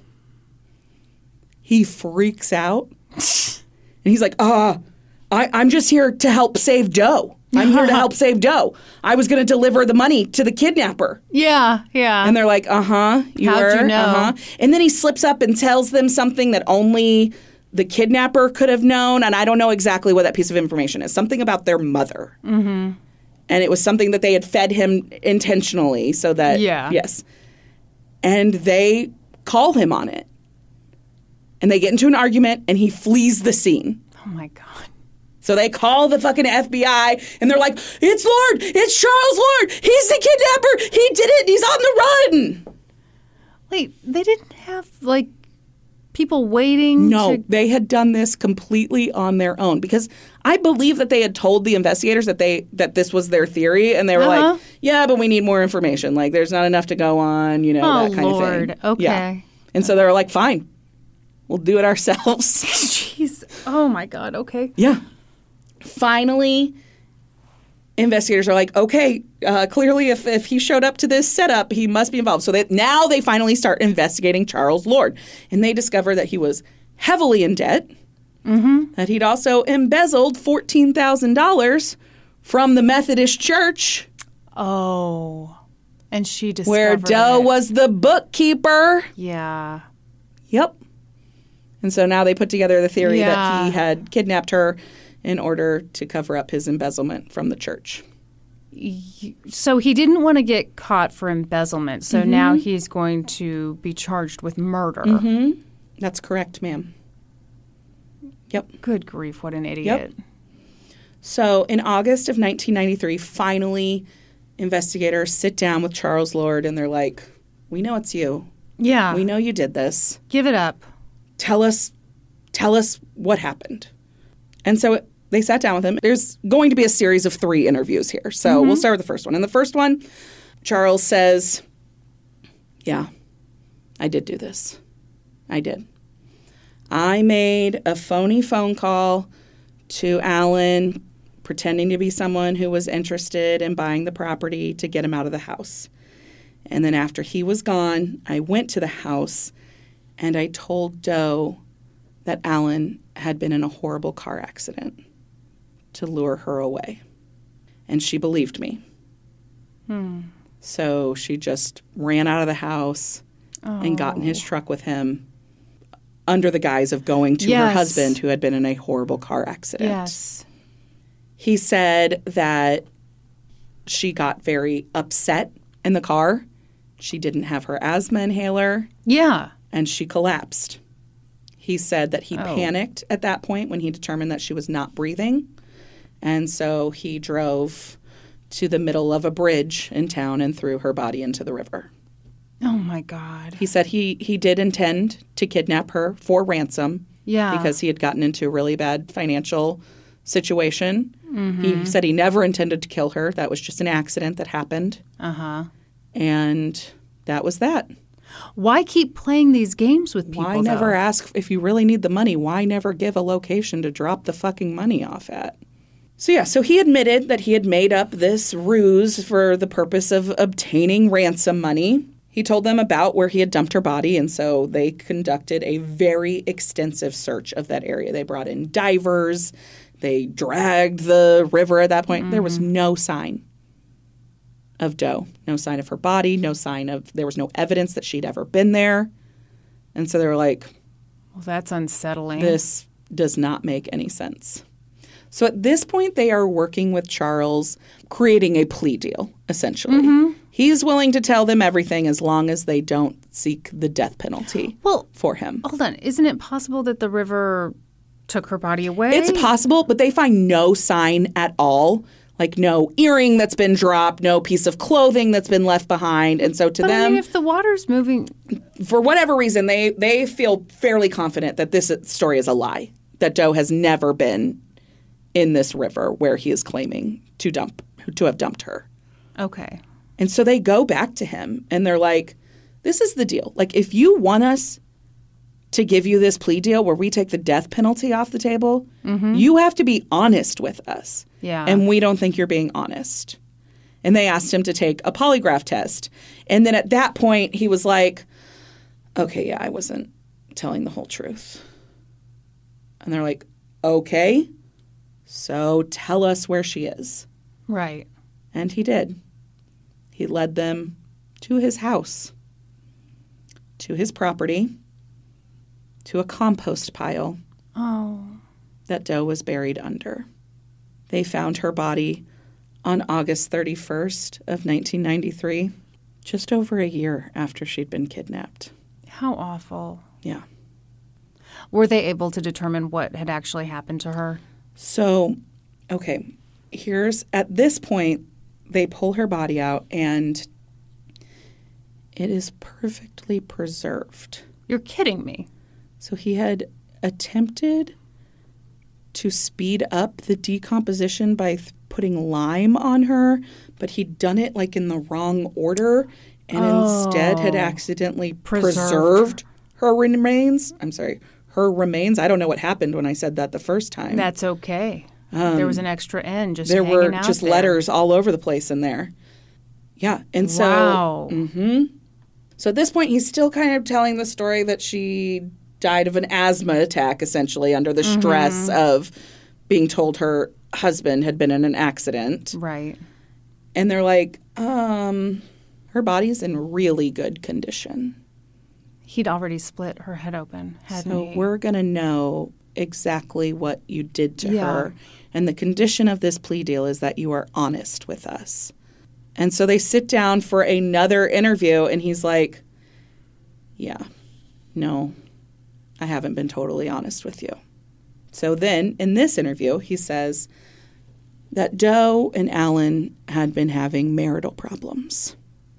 He freaks out. And he's like, uh, I, I'm just here to help save Doe. I'm here to help save Doe. I was going to deliver the money to the kidnapper. Yeah, yeah. And they're like, uh-huh, you How'd were? you know? Uh-huh. And then he slips up and tells them something that only the kidnapper could have known. And I don't know exactly what that piece of information is. Something about their mother. Mm-hmm. And it was something that they had fed him intentionally so that, yeah. yes. And they call him on it. And they get into an argument and he flees the scene. Oh, my God. So they call the fucking F B I, and they're like, it's Lord! It's Charles Lord! He's the kidnapper! He did it! He's on the run! Wait, they didn't have, like, people waiting No, to... they had done this completely on their own. Because I believe that they had told the investigators that they that this was their theory, and they were uh-huh. like, yeah, but we need more information. Like, there's not enough to go on, you know, oh, that kind Lord. of thing. Okay. Yeah. And so they were like, fine. We'll do it ourselves. Jeez. Oh, my God. Okay. Yeah. Finally, investigators are like, okay, uh, clearly if, if he showed up to this setup, he must be involved. So they, now they finally start investigating Charles Lord. And they discover that he was heavily in debt, mm-hmm. that he'd also embezzled fourteen thousand dollars from the Methodist Church. Oh. And she discovered where Doe it. was the bookkeeper. Yeah. Yep. And so now they put together the theory yeah. that he had kidnapped her in order to cover up his embezzlement from the church. So he didn't want to get caught for embezzlement. So mm-hmm. now he's going to be charged with murder. Mm-hmm. That's correct, ma'am. Yep. Good grief, what an idiot. Yep. So in August of nineteen ninety-three, finally, investigators sit down with Charles Lord and they're like, we know it's you. Yeah. We know you did this. Give it up. Tell us, tell us what happened. And so they sat down with him. There's going to be a series of three interviews here. So mm-hmm. we'll start with the first one. In the first one, Charles says, yeah, I did do this. I did. I made a phony phone call to Alan, pretending to be someone who was interested in buying the property to get him out of the house. And then after he was gone, I went to the house and I told Doe that Alan had been in a horrible car accident to lure her away. And she believed me. Hmm. So she just ran out of the house oh. and got in his truck with him under the guise of going to yes. her husband who had been in a horrible car accident. Yes. He said that she got very upset in the car. She didn't have her asthma inhaler. Yeah. And she collapsed. He said that he oh. panicked at that point when he determined that she was not breathing. And so he drove to the middle of a bridge in town and threw her body into the river. Oh, my God. He said he, he did intend to kidnap her for ransom. Yeah. Because he had gotten into a really bad financial situation. Mm-hmm. He said he never intended to kill her. That was just an accident that happened. Uh-huh. And that was that. Why keep playing these games with people, Why never though? ask if you really need the money? Why never give a location to drop the fucking money off at? So, yeah, so he admitted that he had made up this ruse for the purpose of obtaining ransom money. He told them about where he had dumped her body, and so they conducted a very extensive search of that area. They brought in divers. They dragged the river at that point. Mm-hmm. There was no sign of Doe, no sign of her body, no sign of – there was no evidence that she'd ever been there. And so they were like – well, that's unsettling. This does not make any sense. So at this point, they are working with Charles, creating a plea deal, essentially. Mm-hmm. He's willing to tell them everything as long as they don't seek the death penalty well, for him. Hold on. Isn't it possible that the river took her body away? It's possible, but they find no sign at all. Like no earring that's been dropped, no piece of clothing that's been left behind. And so to but them, I mean, if the water's moving, for whatever reason, they, they feel fairly confident that this story is a lie, that Doe has never been in this river where he is claiming to dump to have dumped her. Okay. And so they go back to him and they're like, this is the deal. Like, if you want us to give you this plea deal where we take the death penalty off the table, mm-hmm. you have to be honest with us. Yeah. And we don't think you're being honest. And they asked him to take a polygraph test. And then at that point, he was like, okay, yeah, I wasn't telling the whole truth. And they're like, okay, so tell us where she is. Right. And he did. He led them to his house, to his property, to a compost pile oh. that Doe was buried under. They found her body on August thirty-first of nineteen ninety-three, just over a year after she'd been kidnapped. How awful. Yeah. Were they able to determine what had actually happened to her? So, okay, here's, at this point, they pull her body out, and it is perfectly preserved. You're kidding me. So he had attempted to speed up the decomposition by th- putting lime on her, but he'd done it like in the wrong order and oh, instead had accidentally preserved. preserved her remains. I'm sorry, her remains. I don't know what happened when I said that the first time. That's okay. Um, there was an extra N just there hanging were out just there. Letters all over the place in there. Yeah, and so wow. Mm-hmm. So at this point, he's still kind of telling the story that she died of an asthma attack, essentially under the mm-hmm. stress of being told her husband had been in an accident. Right. And they're like, um, her body's in really good condition. He'd already split her head open, hadn't so he? So we're going to know exactly what you did to yeah. her. And the condition of this plea deal is that you are honest with us. And so they sit down for another interview, and he's like, yeah, no, I haven't been totally honest with you. So then in this interview, he says that Doe and Alan had been having marital problems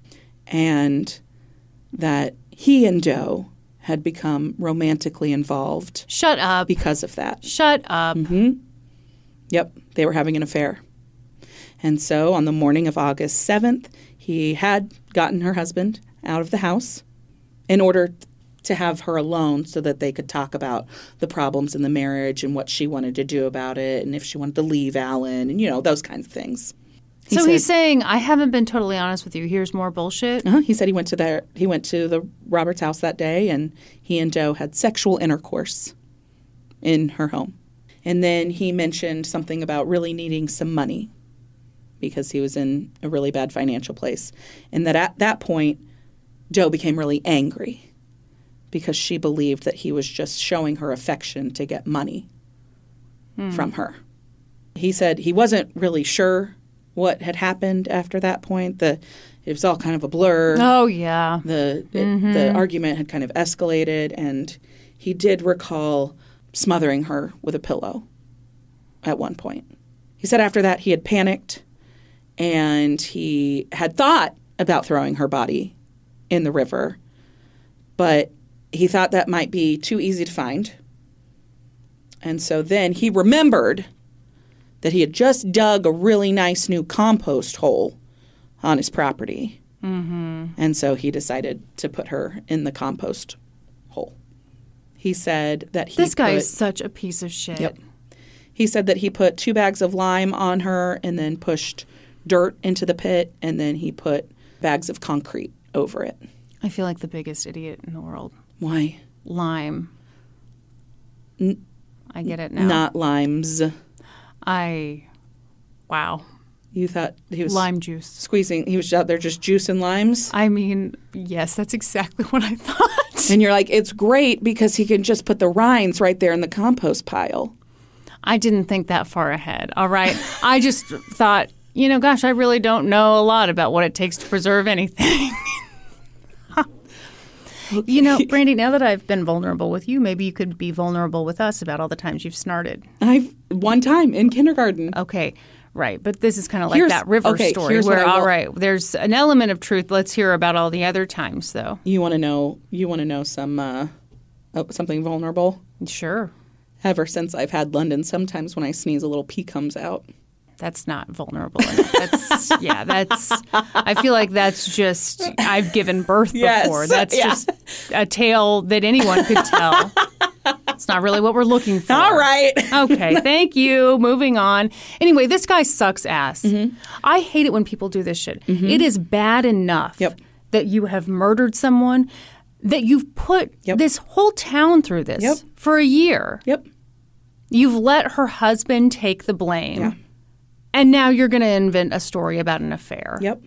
and that he and Doe had become romantically involved. Shut up. Because of that. Shut up. Mm-hmm. Yep, they were having an affair. And so on the morning of August seventh, he had gotten her husband out of the house in order to have her alone so that they could talk about the problems in the marriage and what she wanted to do about it and if she wanted to leave Alan and, you know, those kinds of things. He so said, he's saying, I haven't been totally honest with you. Here's more bullshit? Uh-huh. He said he went to their, he went to the Roberts house that day and he and Doe had sexual intercourse in her home. And then he mentioned something about really needing some money because he was in a really bad financial place. And that at that point, Doe became really angry because she believed that he was just showing her affection to get money hmm. from her. He said he wasn't really sure what had happened after that point. The it was all kind of a blur. Oh, yeah. The mm-hmm. it, the argument had kind of escalated, and he did recall smothering her with a pillow at one point. He said after that he had panicked, and he had thought about throwing her body in the river. But he thought that might be too easy to find. And so then he remembered that he had just dug a really nice new compost hole on his property. Mm-hmm. And so he decided to put her in the compost hole. He said that he This guy put, is such a piece of shit. Yep. He said that he put two bags of lime on her and then pushed dirt into the pit, and then he put bags of concrete over it. I feel like the biggest idiot in the world. Why? Lime. N- I get it now. Not limes. I, wow. You thought he was Lime juice. squeezing, he was out there just juicing limes? I mean, yes, that's exactly what I thought. And you're like, it's great because he can just put the rinds right there in the compost pile. I didn't think that far ahead. All right. I just thought, you know, gosh, I really don't know a lot about what it takes to preserve anything. Okay. You know, Brandy, now that I've been vulnerable with you, maybe you could be vulnerable with us about all the times you've snorted. I've one time in kindergarten. Okay. Right. But this is kind of like Here's- that river okay, story here's what where, I will- all right, there's an element of truth. Let's hear about all the other times, though. You want to know? You want to know some uh, oh, something vulnerable? Sure. Ever since I've had London, sometimes when I sneeze, a little pee comes out. That's not vulnerable enough. That's, yeah, that's, I feel like that's just, I've given birth Yes, before. That's yeah. just a tale that anyone could tell. It's not really what we're looking for. All right. Okay, thank you. Moving on. Anyway, this guy sucks ass. Mm-hmm. I hate it when people do this shit. Mm-hmm. It is bad enough Yep. that you have murdered someone, that you've put Yep. this whole town through this Yep. for a year. Yep. You've let her husband take the blame. Yeah. And now you're going to invent a story about an affair. Yep.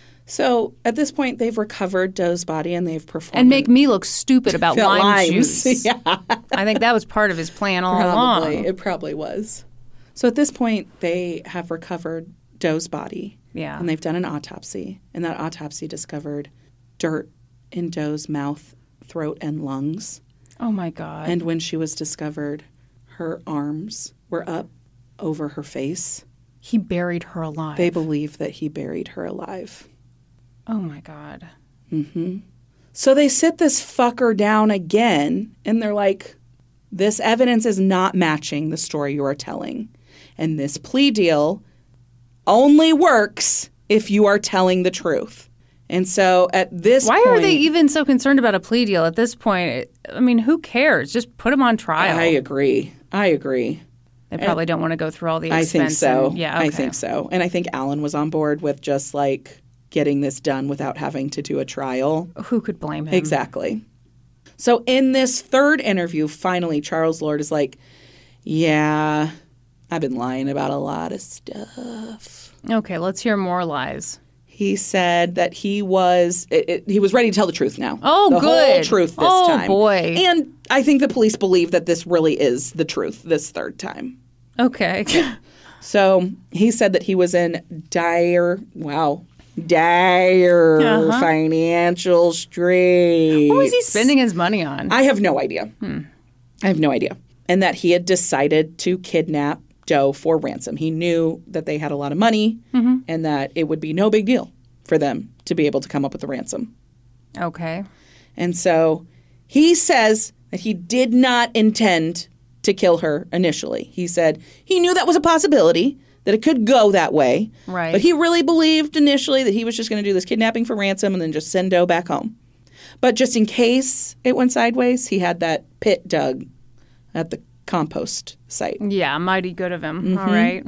So at this point, they've recovered Doe's body and they've performed. And make me look stupid about Felt lime limes. juice. Yeah. I think that was part of his plan all Probably. along. It probably was. So at this point, they have recovered Doe's body. Yeah. And they've done an autopsy. And that autopsy discovered dirt in Doe's mouth, throat, and lungs. Oh, my God. And when she was discovered, her arms were up over her face. He buried her alive. They believe that he buried her alive. Oh, my God. Mm-hmm. So they sit this fucker down again, and they're like, this evidence is not matching the story you are telling. And this plea deal only works if you are telling the truth. And so at this Why point... are they even so concerned about a plea deal at this point? I mean, who cares? Just put him on trial. I agree. I agree. They probably don't want to go through all the I expense. think so. And, yeah, okay. I think so. And I think Alan was on board with just like getting this done without having to do a trial. Who could blame him? Exactly. So in this third interview, finally, Charles Lord is like, yeah, I've been lying about a lot of stuff. Okay, let's hear more lies. He said that he was it, it, he was ready to tell the truth now. Oh, the good. whole truth this Oh, time. boy. And I think the police believe that this really is the truth this third time. Okay. So he said that he was in dire, wow, dire Uh-huh. financial straits. What was he spending his money on? I have no idea. Hmm. I have no idea. And that he had decided to kidnap Doe for ransom. He knew that they had a lot of money mm-hmm. and that it would be no big deal for them to be able to come up with the ransom. Okay. And so he says that he did not intend to kill her initially. He said he knew that was a possibility, that it could go that way. Right. But he really believed initially that he was just going to do this kidnapping for ransom and then just send Doe back home. But just in case it went sideways, he had that pit dug at the compost site. Yeah, mighty good of him. Mm-hmm. All right.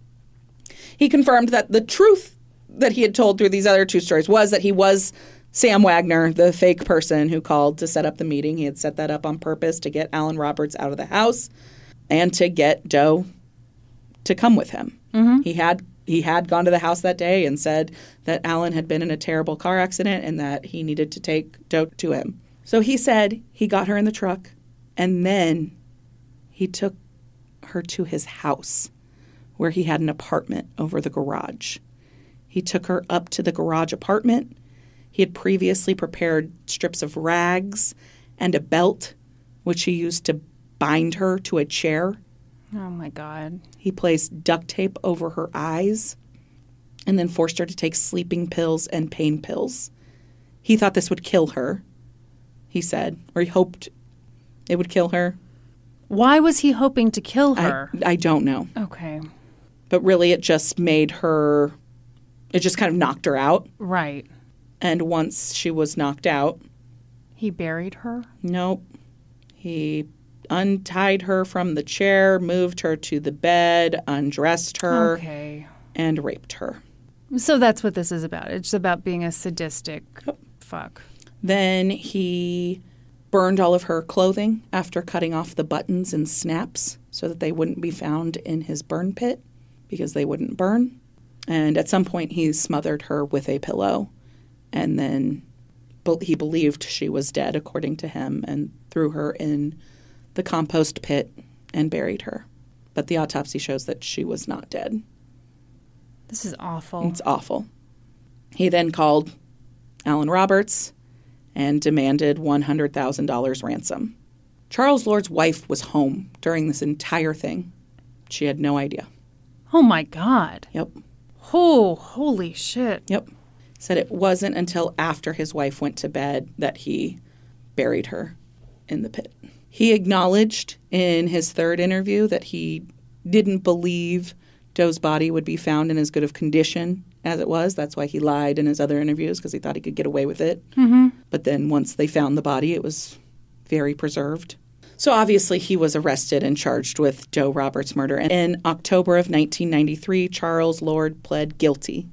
He confirmed that the truth that he had told through these other two stories was that he was Sam Wagner, the fake person who called to set up the meeting. He had set that up on purpose to get Alan Roberts out of the house and to get Doe to come with him. Mm-hmm. He had he had gone to the house that day and said that Alan had been in a terrible car accident and that he needed to take Doe to him. So he said he got her in the truck and then he took her to his house where he had an apartment over the garage. He took her up to the garage apartment. He had previously prepared strips of rags and a belt, which he used to bind her to a chair. Oh, my God. He placed duct tape over her eyes and then forced her to take sleeping pills and pain pills. He thought this would kill her, he said, or he hoped it would kill her. Why was he hoping to kill her? I, I don't know. Okay. But really, it just made her, it just kind of knocked her out. Right. And once she was knocked out. He buried her? Nope. He untied her from the chair, moved her to the bed, undressed her, okay. and raped her. So that's what this is about. It's about being a sadistic Yep. fuck. Then he burned all of her clothing after cutting off the buttons and snaps so that they wouldn't be found in his burn pit because they wouldn't burn. And at some point, he smothered her with a pillow and then he believed she was dead, according to him, and threw her in the compost pit and buried her. But the autopsy shows that she was not dead. This is awful. It's awful. He then called Alan Roberts and demanded one hundred thousand dollars ransom. Charles Lord's wife was home during this entire thing. She had no idea. Oh, my God. Yep. Oh, holy shit. Yep. Said it wasn't until after his wife went to bed that he buried her in the pit. He acknowledged in his third interview that he didn't believe Doe's body would be found in as good of condition as it was. That's why he lied in his other interviews, because he thought he could get away with it. Mm-hmm. But then once they found the body, it was very preserved. So obviously he was arrested and charged with Doe Roberts' murder. And in October of nineteen ninety-three, Charles Lord pled guilty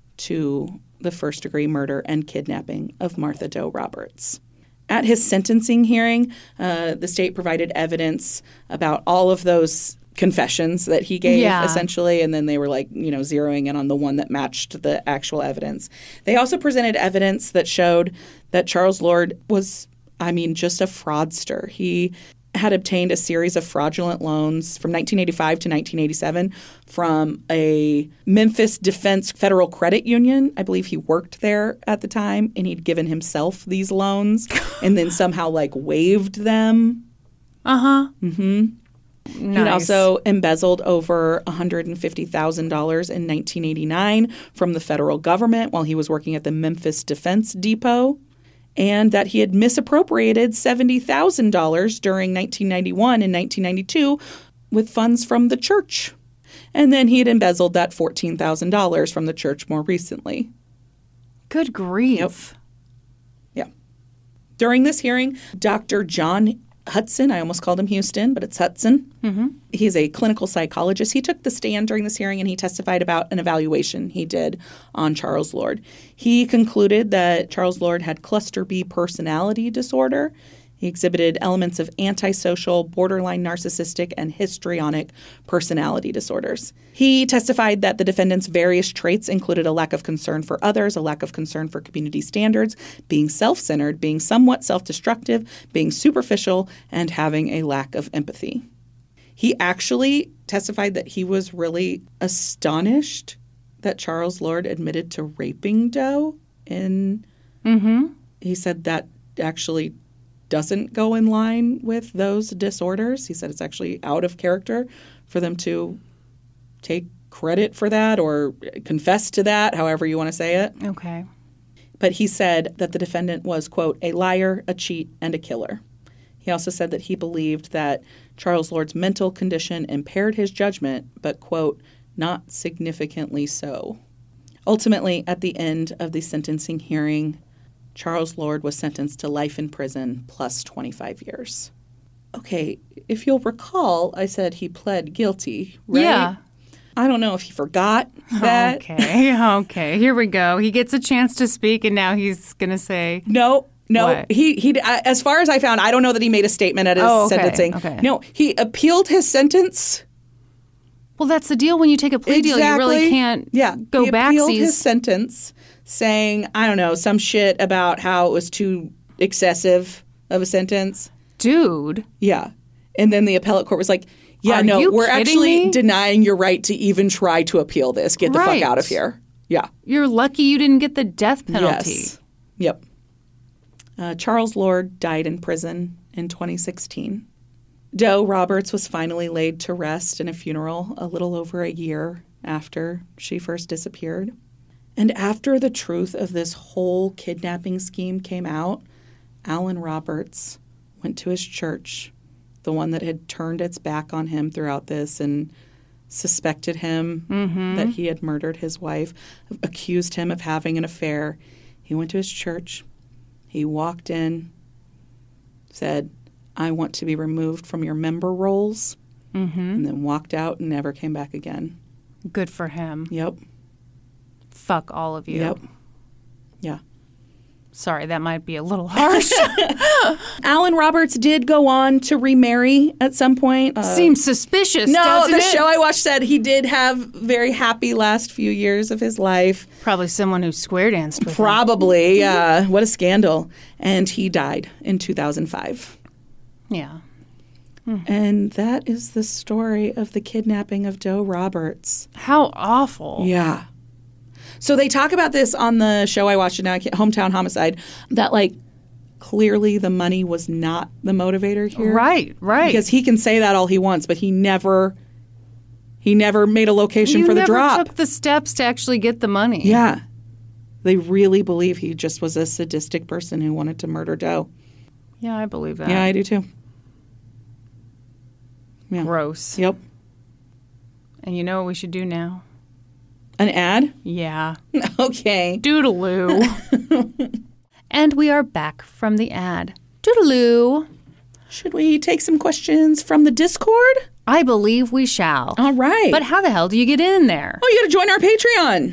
to the first-degree murder and kidnapping of Martha Doe Roberts. At his sentencing hearing, uh, the state provided evidence about all of those confessions that he gave, yeah. essentially, and then they were like, you know, zeroing in on the one that matched the actual evidence. They also presented evidence that showed that Charles Lord was, I mean, just a fraudster. He had obtained a series of fraudulent loans from nineteen eighty-five to nineteen eighty-seven from a Memphis Defense Federal Credit Union. I believe he worked there at the time, and he'd given himself these loans and then somehow, like, waived them. Uh-huh. Mm-hmm. Nice. He'd also embezzled over one hundred fifty thousand dollars in nineteen eighty-nine from the federal government while he was working at the Memphis Defense Depot, and that he had misappropriated seventy thousand dollars during nineteen ninety-one and nineteen ninety-two with funds from the church. And then he had embezzled that fourteen thousand dollars from the church more recently. Good grief. Yep. Yeah. During this hearing, Doctor John Hudson, I almost called him Houston, but it's Hudson. Mm-hmm. He's a clinical psychologist. He took the stand during this hearing and he testified about an evaluation he did on Charles Lord. He concluded that Charles Lord had cluster B personality disorder. He exhibited elements of antisocial, borderline narcissistic, and histrionic personality disorders. He testified that the defendant's various traits included a lack of concern for others, a lack of concern for community standards, being self-centered, being somewhat self-destructive, being superficial, and having a lack of empathy. He actually testified that he was really astonished that Charles Lord admitted to raping Doe. And mm-hmm. he said that actually doesn't go in line with those disorders. He said it's actually out of character for them to take credit for that or confess to that, however you want to say it. Okay. But he said that the defendant was, quote, a liar, a cheat, and a killer. He also said that he believed that Charles Lord's mental condition impaired his judgment, but, quote, not significantly so. Ultimately, at the end of the sentencing hearing, Charles Lord was sentenced to life in prison plus twenty-five years. Okay, if you'll recall, I said he pled guilty, right? Yeah. I don't know if he forgot that. Okay, okay. Here we go. He gets a chance to speak, and now he's going to say... No, no. What? He, he. As far as I found, I don't know that he made a statement at his Oh, okay, sentencing. okay. No, he appealed his sentence. Well, that's the deal. When you take a plea Exactly. deal, you really can't yeah. go he back. appealed his sentence, saying, I don't know, some shit about how it was too excessive of a sentence. Dude. Yeah. And then the appellate court was like, yeah, Are no, you we're kidding actually me? denying your right to even try to appeal this. Get the Right. fuck out of here. Yeah. You're lucky you didn't get the death penalty. Yes. Yep. Uh, Charles Lord died in prison in twenty sixteen. Doe Roberts was finally laid to rest in a funeral a little over a year after she first disappeared. And after the truth of this whole kidnapping scheme came out, Alan Roberts went to his church, the one that had turned its back on him throughout this and suspected him mm-hmm. that he had murdered his wife, accused him of having an affair. He went to his church. He walked in, said, I want to be removed from your member rolls, mm-hmm. and then walked out and never came back again. Good for him. Yep. Fuck all of you. Yep. Yeah. Sorry, that might be a little harsh. Alan Roberts did go on to remarry at some point. Uh, Seems suspicious, No, doesn't the it? show I watched said he did have very happy last few years of his life. Probably someone who square danced with Probably. Uh, what a scandal. And he died in two thousand five. Yeah. Hmm. And that is the story of the kidnapping of Doe Roberts. How awful. Yeah. So they talk about this on the show I watched now, Hometown Homicide, that like clearly the money was not the motivator here. Right, right. Because he can say that all he wants, but he never he never made a location you for the never drop. took the steps to actually get the money. Yeah. They really believe he just was a sadistic person who wanted to murder Doe. Yeah, I believe that. Yeah, I do too. Yeah. Gross. Yep. And you know what we should do now? An ad? Yeah. Okay. Doodaloo. And we are back from the ad. Doodaloo. Should we take some questions from the Discord? I believe we shall. All right. But how the hell do you get in there? Oh, you got to join our Patreon.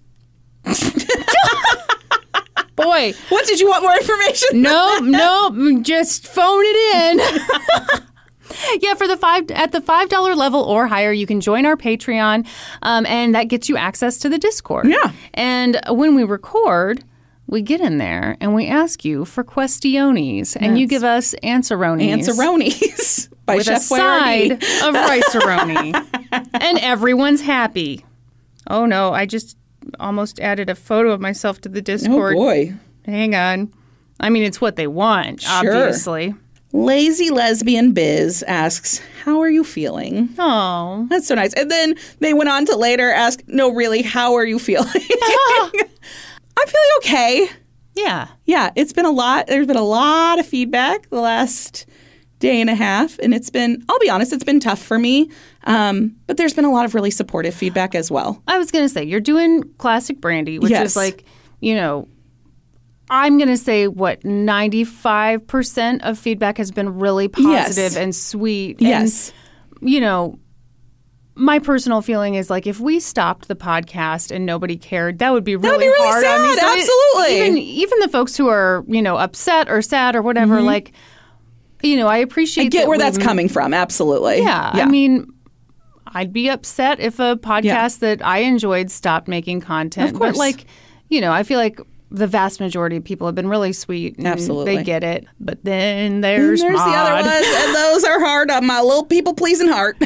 Boy. What, did you want more information? No, no, just phone it in. Yeah, for the five at the five dollar level or higher, you can join our Patreon, um, and that gets you access to the Discord. Yeah. And when we record, we get in there and we ask you for questiones, and you give us answeronis. Answeronis by with Chef a side of rice-a-roni. And everyone's happy. Oh no, I just almost added a photo of myself to the Discord. Oh boy. Hang on. I mean, it's what they want, Sure. obviously. Lazy Lesbian Biz asks, how are you feeling? Oh. That's so nice. And then they went on to later ask, no, really, how are you feeling? I'm feeling okay. Yeah. Yeah, it's been a lot. There's been a lot of feedback the last day and a half. And it's been, I'll be honest, it's been tough for me. Um, but there's been a lot of really supportive feedback as well. I was going to say, you're doing Classic Brandy, which Yes. is like, you know, I'm going to say, what, ninety-five percent of feedback has been really positive Yes. and sweet. Yes. And, you know, my personal feeling is like if we stopped the podcast and nobody cared, that would be really, would be really hard. sad. I mean, so it- Absolutely. even, even the folks who are, you know, upset or sad or whatever, Mm-hmm. like, you know, I appreciate I get that where we- that's coming from. Absolutely. Yeah, I mean, I'd be upset if a podcast that I enjoyed stopped making content. Of course. But, like, you know, I feel like the vast majority of people have been really sweet. And Absolutely. They get it. But then there's, And there's Maude. the other ones, and those are hard on my little people-pleasing heart.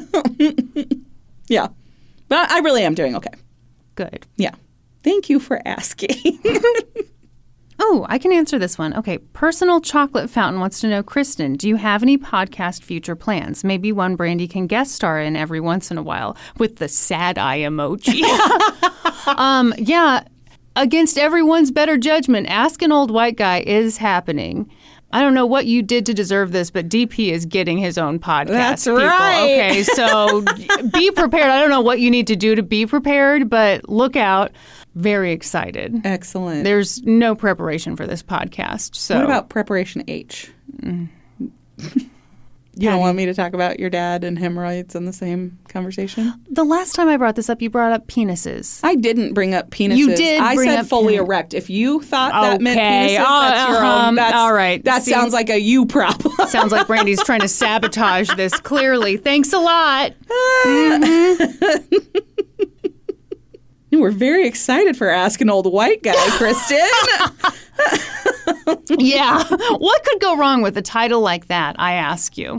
Yeah. But I really am doing okay. Good. Yeah. Thank you for asking. Oh, I can answer this one. Okay. Personal Chocolate Fountain wants to know, Kristen, do you have any podcast future plans? Maybe one Brandy can guest star in every once in a while with the sad eye emoji. um, yeah. Against everyone's better judgment, Ask an Old White Guy is happening. I don't know what you did to deserve this, but D P is getting his own podcast. That's people. right. Okay, so be prepared. I don't know what you need to do to be prepared, but look out. Very excited. Excellent. There's no preparation for this podcast. So What about Preparation H? Mm. You don't want me to talk about your dad and hemorrhoids in the same conversation? the last time I brought this up, you brought up penises. I didn't bring up penises. You did I bring said up fully pen- erect. If you thought that meant Okay. penises, Oh, that's your um, own. That's, all right. That See? sounds like a you problem. Sounds like Brandy's trying to sabotage this. Clearly, thanks a lot. We're very excited for Ask an Old White Guy, Kristen. Yeah. What could go wrong with a title like that, I ask you?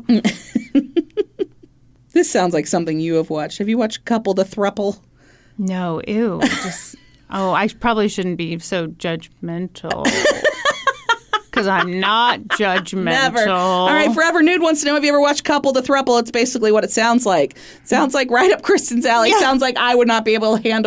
This sounds like something you have watched. Have you watched Couple to Thruple? No, ew. Just oh, I probably shouldn't be so judgmental. Because I'm not judgmental. Never. All right, Forever Nude wants to know if you ever watched Couple to Thruple. It's basically what it sounds like. Sounds like right up Kristen's alley. Yeah. Sounds like I would not be able to handle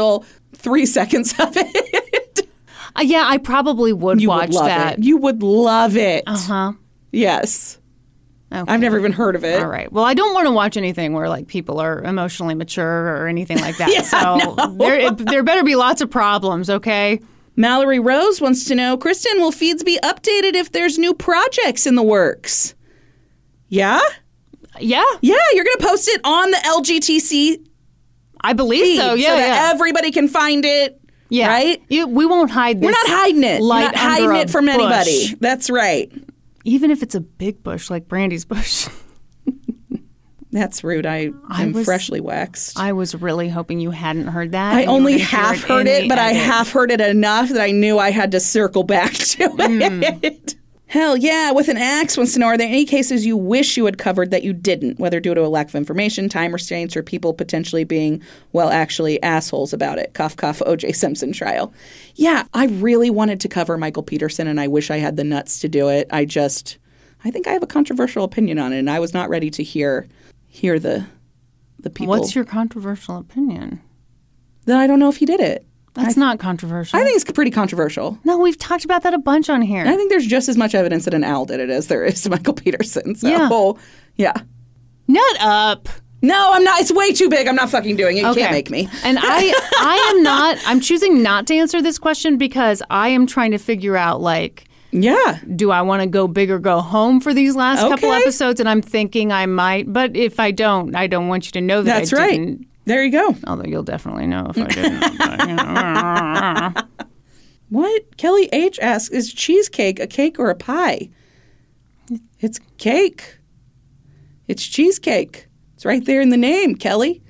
three seconds of it. Uh, yeah, I probably would You watch would love that. it. You would love it. Uh-huh. Yes. Okay. I've never even heard of it. All right. Well, I don't want to watch anything where like people are emotionally mature or anything like that. Yeah, so no. there, there better be lots of problems, okay? Mallory Rose wants to know, Kristen, will feeds be updated if there's new projects in the works? Yeah? Yeah, Yeah, you're going to post it on the L G T C I believe feed so. Yeah, so that yeah. everybody can find it. yeah. Right? You, we won't hide this. We're not hiding it. We're light not hiding under a it from bush. anybody. That's right. Even if it's a big bush like Brandy's bush. That's rude. I I am was- freshly waxed. I was really hoping you hadn't heard that. I and you were only gonna hear half it heard in it, the but I edit. half heard it enough that I knew I had to circle back to it. Hell yeah, with an axe wants to know, are there any cases you wish you had covered that you didn't, whether due to a lack of information, time restraints, or people potentially being, well, actually assholes about it? Cough, cough, O J Simpson trial. Yeah, I really wanted to cover Michael Peterson, and I wish I had the nuts to do it. I just, I think I have a controversial opinion on it, and I was not ready to hear hear the the people. What's your controversial opinion? That I don't know if he did it. That's not controversial. I think it's pretty controversial. No, we've talked about that a bunch on here. I think there's just as much evidence that an owl did it as there is to Michael Peterson. So, Yeah. yeah. Nut up. No, I'm not. It's way too big. I'm not fucking doing it. You Okay. can't make me. And I I am not I'm choosing not to answer this question because I am trying to figure out like Yeah. do I want to go big or go home for these last couple Okay. episodes? And I'm thinking I might, but if I don't, I don't want you to know that That's I right. didn't. There you go. Although you'll definitely know if I didn't. but, you know. What? Kelly H asks, is cheesecake a cake or a pie? It's cake. It's cheesecake. It's right there in the name, Kelly.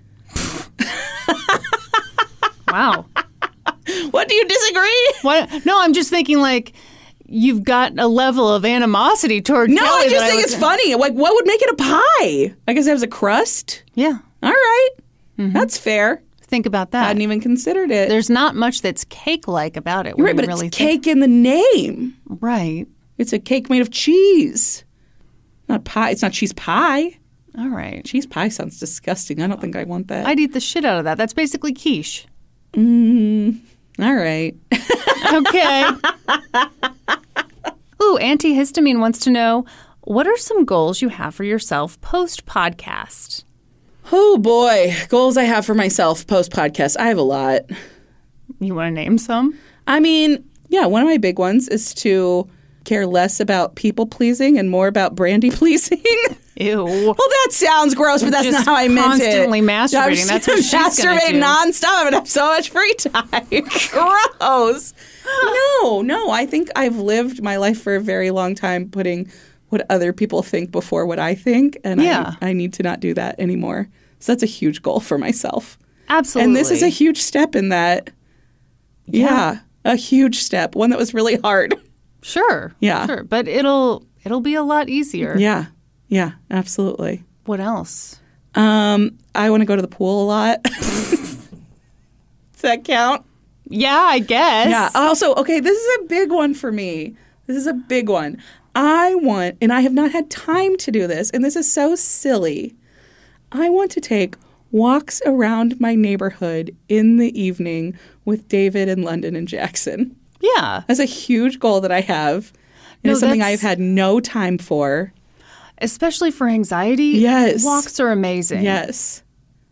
Wow. What, do you disagree? What? No, I'm just thinking like you've got a level of animosity toward No, Kelly I just that think was- it's funny. Like, what would make it a pie? I guess it has a crust. Yeah. All right. That's fair. Think about that. Hadn't even considered it. There's not much that's cake-like about it. You're when right, but you really it's think- cake in the name. Right. It's a cake made of cheese. Not pie. It's not cheese pie. All right. Cheese pie sounds disgusting. I don't think I want that. I'd eat the shit out of that. That's basically quiche. Mm, all right. Okay. Ooh, Antihistamine wants to know, what are some goals you have for yourself post-podcast? Oh, boy. Goals I have for myself post-podcast. I have a lot. You want to name some? I mean, yeah, one of my big ones is to care less about people-pleasing and more about Brandy-pleasing. Ew. Well, that sounds gross, but that's Just not how I meant it. constantly masturbating. I'm That's what she's gonna masturbate do. nonstop. I'm gonna have so much free time. Gross. No, no. I think I've lived my life for a very long time putting what other people think before what I think, and Yeah. I, I need to not do that anymore. So that's a huge goal for myself. Absolutely. And this is a huge step in that. Yeah, a huge step. One that was really hard. Sure. Yeah. Sure. But it'll it'll be a lot easier. Yeah, yeah, absolutely. What else? Um, I want to go to the pool a lot. Does that count? Yeah, I guess. Yeah. Also, okay, this is a big one for me. This is a big one. I want, and I have not had time to do this, and this is so silly. I want to take walks around my neighborhood in the evening with David and London and Jackson. Yeah. That's a huge goal that I have. And No, it's something that's- I've had no time for. Especially for anxiety. Yes. Walks are amazing. Yes.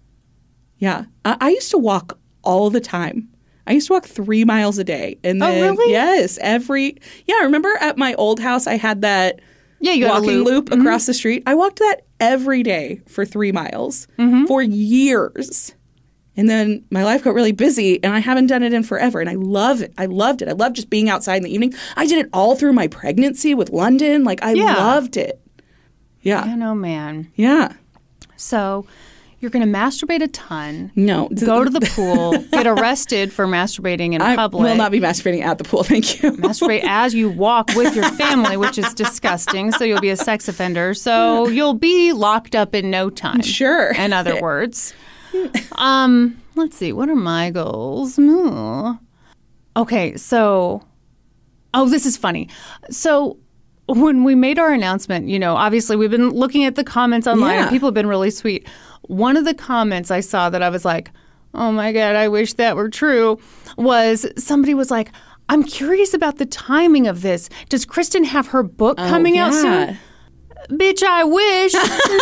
Yeah. I, I used to walk all the time. I used to walk three miles a day. And Oh, then, really? Yes. Every, yeah, remember at my old house, I had that Yeah, you got a walking loop. loop, Mhm. across the street. I walked that every day for three miles Mm-hmm. for years. And then my life got really busy and I haven't done it in forever. And I love it. I loved it. I loved just being outside in the evening. I did it all through my pregnancy with London. Like, I Yeah. loved it. Yeah. I know, man. Yeah. So you're going to masturbate a ton. No. Go to the pool. Get arrested for masturbating in I public. will not be masturbating at the pool. Thank you. Masturbate as you walk with your family, which is disgusting. So you'll be a sex offender. So you'll be locked up in no time. Sure. In other words. Um, let's see. What are my goals? Ooh. Okay, so oh, this is funny. So when we made our announcement, you know, obviously we've been looking at the comments online Yeah. and people have been really sweet. One of the comments I saw that I was like, oh my God, I wish that were true, was somebody was like, I'm curious about the timing of this. Does Kristen have her book Oh, coming yeah. out soon? Bitch, I wish.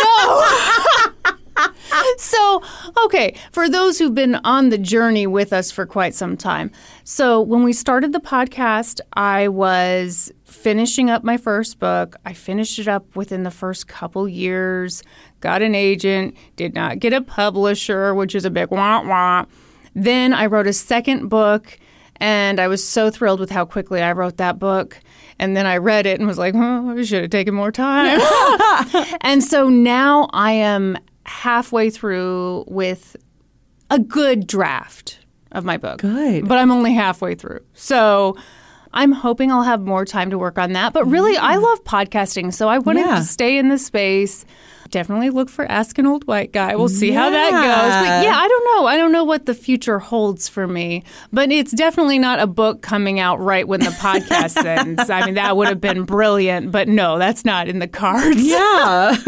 No. So, okay, for those who've been on the journey with us for quite some time. So when we started the podcast, I was finishing up my first book. I finished it up within the first couple years, got an agent, did not get a publisher, which is a big wah wah. Then I wrote a second book, and I was so thrilled with how quickly I wrote that book. And then I read it and was like, oh, I should have taken more time. And so now I am halfway through with a good draft of my book. Good. But I'm only halfway through. So I'm hoping I'll have more time to work on that. But really, yeah. I love podcasting, so I wanted yeah. to stay in this space. Definitely look for Ask an Old White Guy. We'll see yeah. how that goes. But yeah, I don't know. I don't know what the future holds for me. But it's definitely not a book coming out right when the podcast ends. I mean, that would have been brilliant. But no, that's not in the cards. Yeah.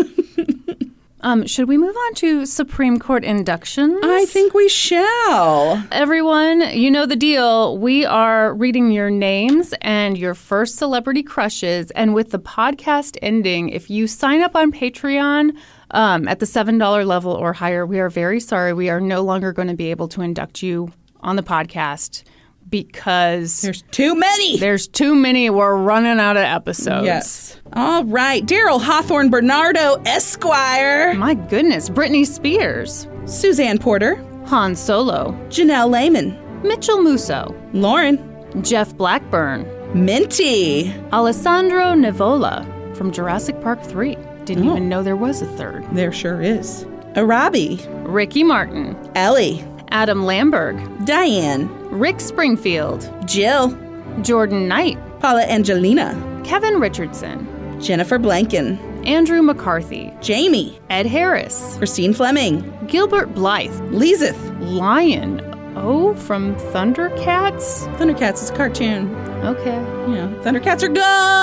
Um, should we move on to Supreme Court inductions? I think we shall. Everyone, you know the deal. We are reading your names and your first celebrity crushes. And with the podcast ending, if you sign up on Patreon um, at the seven dollars level or higher, we are very sorry. We are no longer going to be able to induct you on the podcast because there's too many. There's too many. We're running out of episodes. Yes. All right. Daryl Hawthorne Bernardo, Esquire. My goodness. Britney Spears. Suzanne Porter. Han Solo. Janelle Lehman. Mitchell Musso. Lauren. Jeff Blackburn. Minty. Alessandro Nivola from Jurassic Park three. Didn't oh. even know there was a third. There sure is. Arabi. Ricky Martin. Ellie. Adam Lamberg. Diane. Rick Springfield. Jill. Jordan Knight. Paula Angelina. Kevin Richardson. Jennifer Blanken. Andrew McCarthy. Jamie. Ed Harris. Christine Fleming. Gilbert Blythe. Lizeth. Lion. Oh, from Thundercats? Thundercats is a cartoon. Okay. Yeah. Thundercats are go!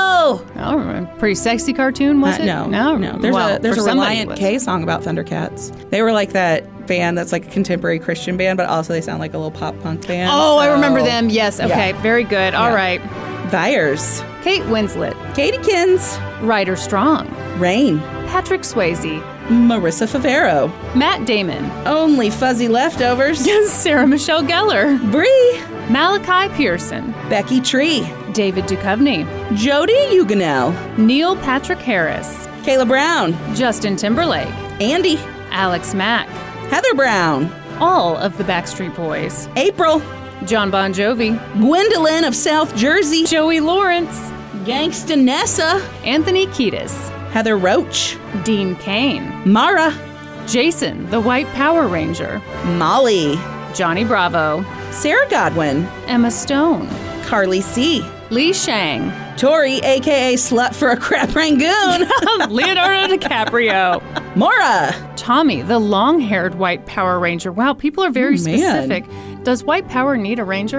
Oh, pretty sexy cartoon, was uh, it? No. No. No. There's well, a, there's a somebody, Reliant K song about Thundercats. They were like that band that's like a contemporary Christian band, but also they sound like a little pop punk band. Oh, so. I remember them. Yes. Okay. Yeah. Very good. All yeah. right. Vyers. Kate Winslet. Katykins. Ryder Strong. Rain. Patrick Swayze. Marissa Favero. Matt Damon. Only Fuzzy Leftovers. Sarah Michelle Gellar. Bree. Malachi Pearson. Becky Tree. David Duchovny. Jody Huguenot. Neil Patrick Harris. Kayla Brown. Justin Timberlake. Andy. Alex Mack. Heather Brown. All of the Backstreet Boys. April. John Bon Jovi. Gwendolyn of South Jersey. Joey Lawrence. Gangsta Nessa. Anthony Kiedis. Heather Roach. Dean Kane. Mara. Jason, the White Power Ranger. Molly. Johnny Bravo. Sarah Godwin. Emma Stone. Carly C. Lee Shang. Tori, a k a. Slut for a Crap Rangoon. Leonardo DiCaprio. Mora. Tommy, the long-haired White Power Ranger. Wow, people are very oh, specific. Does White Power need a ranger?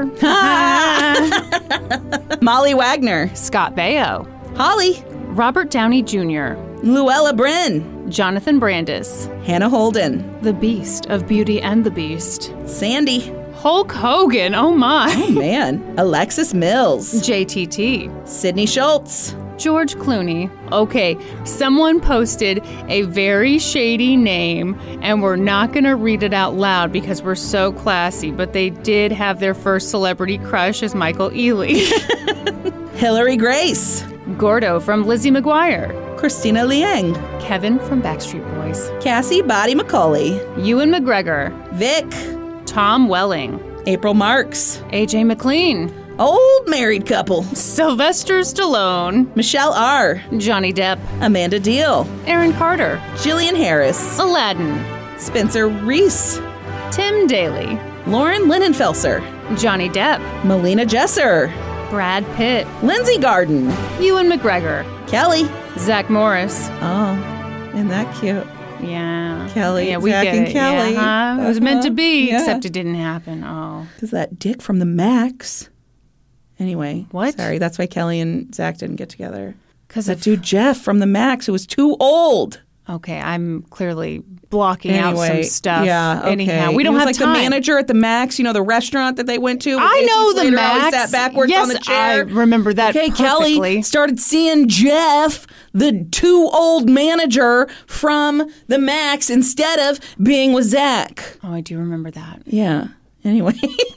Molly Wagner. Scott Baio. Holly. Robert Downey Junior Luella Bryn. Jonathan Brandis. Hannah Holden. The Beast of Beauty and the Beast. Sandy. Hulk Hogan. Oh, my. Oh, man. Alexis Mills. J T T. Sydney Schultz. George Clooney. Okay, someone posted a very shady name, and we're not going to read it out loud because we're so classy, but they did have their first celebrity crush as Michael Ealy. Hillary Grace. Gordo from Lizzie McGuire. Christina Liang. Kevin from Backstreet Boys. Cassie Body McCauley. Ewan McGregor. Vic. Tom Welling. April Marks. A J McLean. Old married couple. Sylvester Stallone. Michelle R. Johnny Depp. Amanda Deal. Aaron Carter. Jillian Harris. Aladdin. Spencer Reese. Tim Daly. Lauren Linenfelser. Johnny Depp. Melina Jesser. Brad Pitt. Lindsay Garden. Ewan McGregor. Kelly. Zach Morris. Oh, isn't that cute? Yeah. Kelly. Yeah, we Zach get and it. Kelly. Yeah, uh-huh. It was uh-huh. meant to be, yeah. except it didn't happen. Oh. Because that dick from the Max. Anyway. What? Sorry, that's why Kelly and Zach didn't get together. Because that dude Jeff from the Max, who was too old. Okay, I'm clearly blocking Anyway, out some stuff. Yeah, okay. Anyhow, we He don't was have like time. the manager at the Max, you know, the restaurant that they went to. I know the Slater always Max. sat backwards yes, on the chair. I remember that Okay, perfectly. Kelly started seeing Jeff, the too old manager from the Max, instead of being with Zach. Oh, I do remember that. Yeah. Anyway.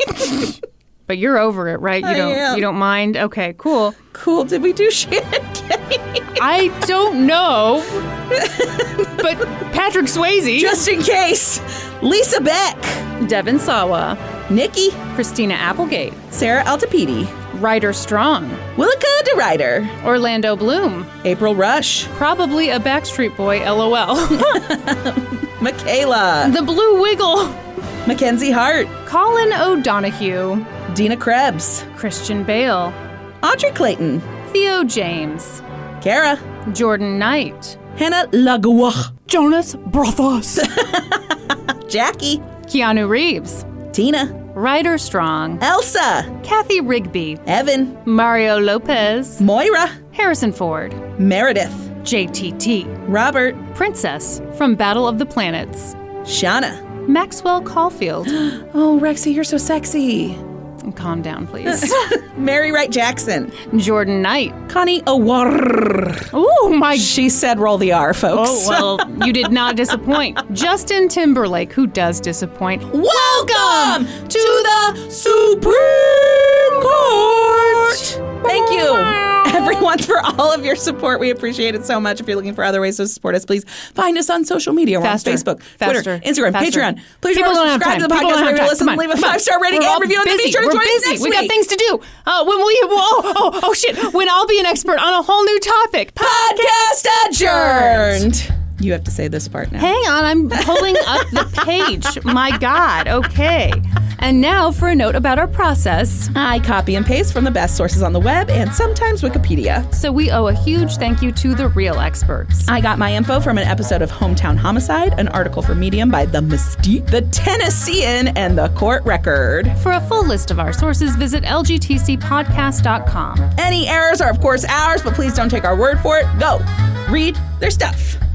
But you're over it, right? You I don't. am. You don't mind. Okay, cool. Cool. Did we do Shannon Kenny? I don't know, but Patrick Swayze, Just in case. Lisa Beck. Devin Sawa, Nikki. Christina Applegate, Sarah Altapedi. Ryder Strong, Willica DeRuyter. Orlando Bloom, April Rush. probably a Backstreet Boy. LOL. Michaela. The Blue Wiggle, Mackenzie Hart. Colin O'Donoghue, Dina Krebs. Christian Bale, Audrey Clayton. Theo James, Kara. Jordan Knight, Hannah Lagua. Jonas Brothos, Jackie. Keanu Reeves, Tina. Ryder Strong, Elsa. Kathy Rigby, Evan. Mario Lopez, Moira. Harrison Ford, Meredith. J T T, Robert. Princess from Battle of the Planets, Shauna. Maxwell Caulfield. Oh, Rexy, you're so sexy. Calm down, please. Mary Wright Jackson. Jordan Knight. Connie Awar. Oh, my. She said roll the R, folks. Oh, well, you did not disappoint. Justin Timberlake, who does disappoint. Welcome to the Supreme Court. Thank you, everyone, for all of your support. We appreciate it so much. If you're looking for other ways to support us, please find us on social media. We're Faster. on Facebook, Faster. Twitter, Instagram, Faster. Patreon. Please People remember to don't have subscribe time. to the People podcast don't have wherever you time. listen, Come on, leave a come on. five-star rating We're and all review, and then be busy. sure to We're join us busy. next We got week. things to do. Uh, when we, oh, oh, oh, shit. When I'll be an expert on a whole new topic. Podcast adjourned. You have to say this part now. Hang on, I'm pulling up the page. My God, okay. And now for a note about our process. I copy and paste from the best sources on the web and sometimes Wikipedia. So we owe a huge thank you to the real experts. I got my info from an episode of Hometown Homicide, an article for Medium by The Mystique, The Tennessean, and The Court Record. For a full list of our sources, visit L G T C podcast dot com. Any errors are, of course, ours, but please don't take our word for it. Go read their stuff.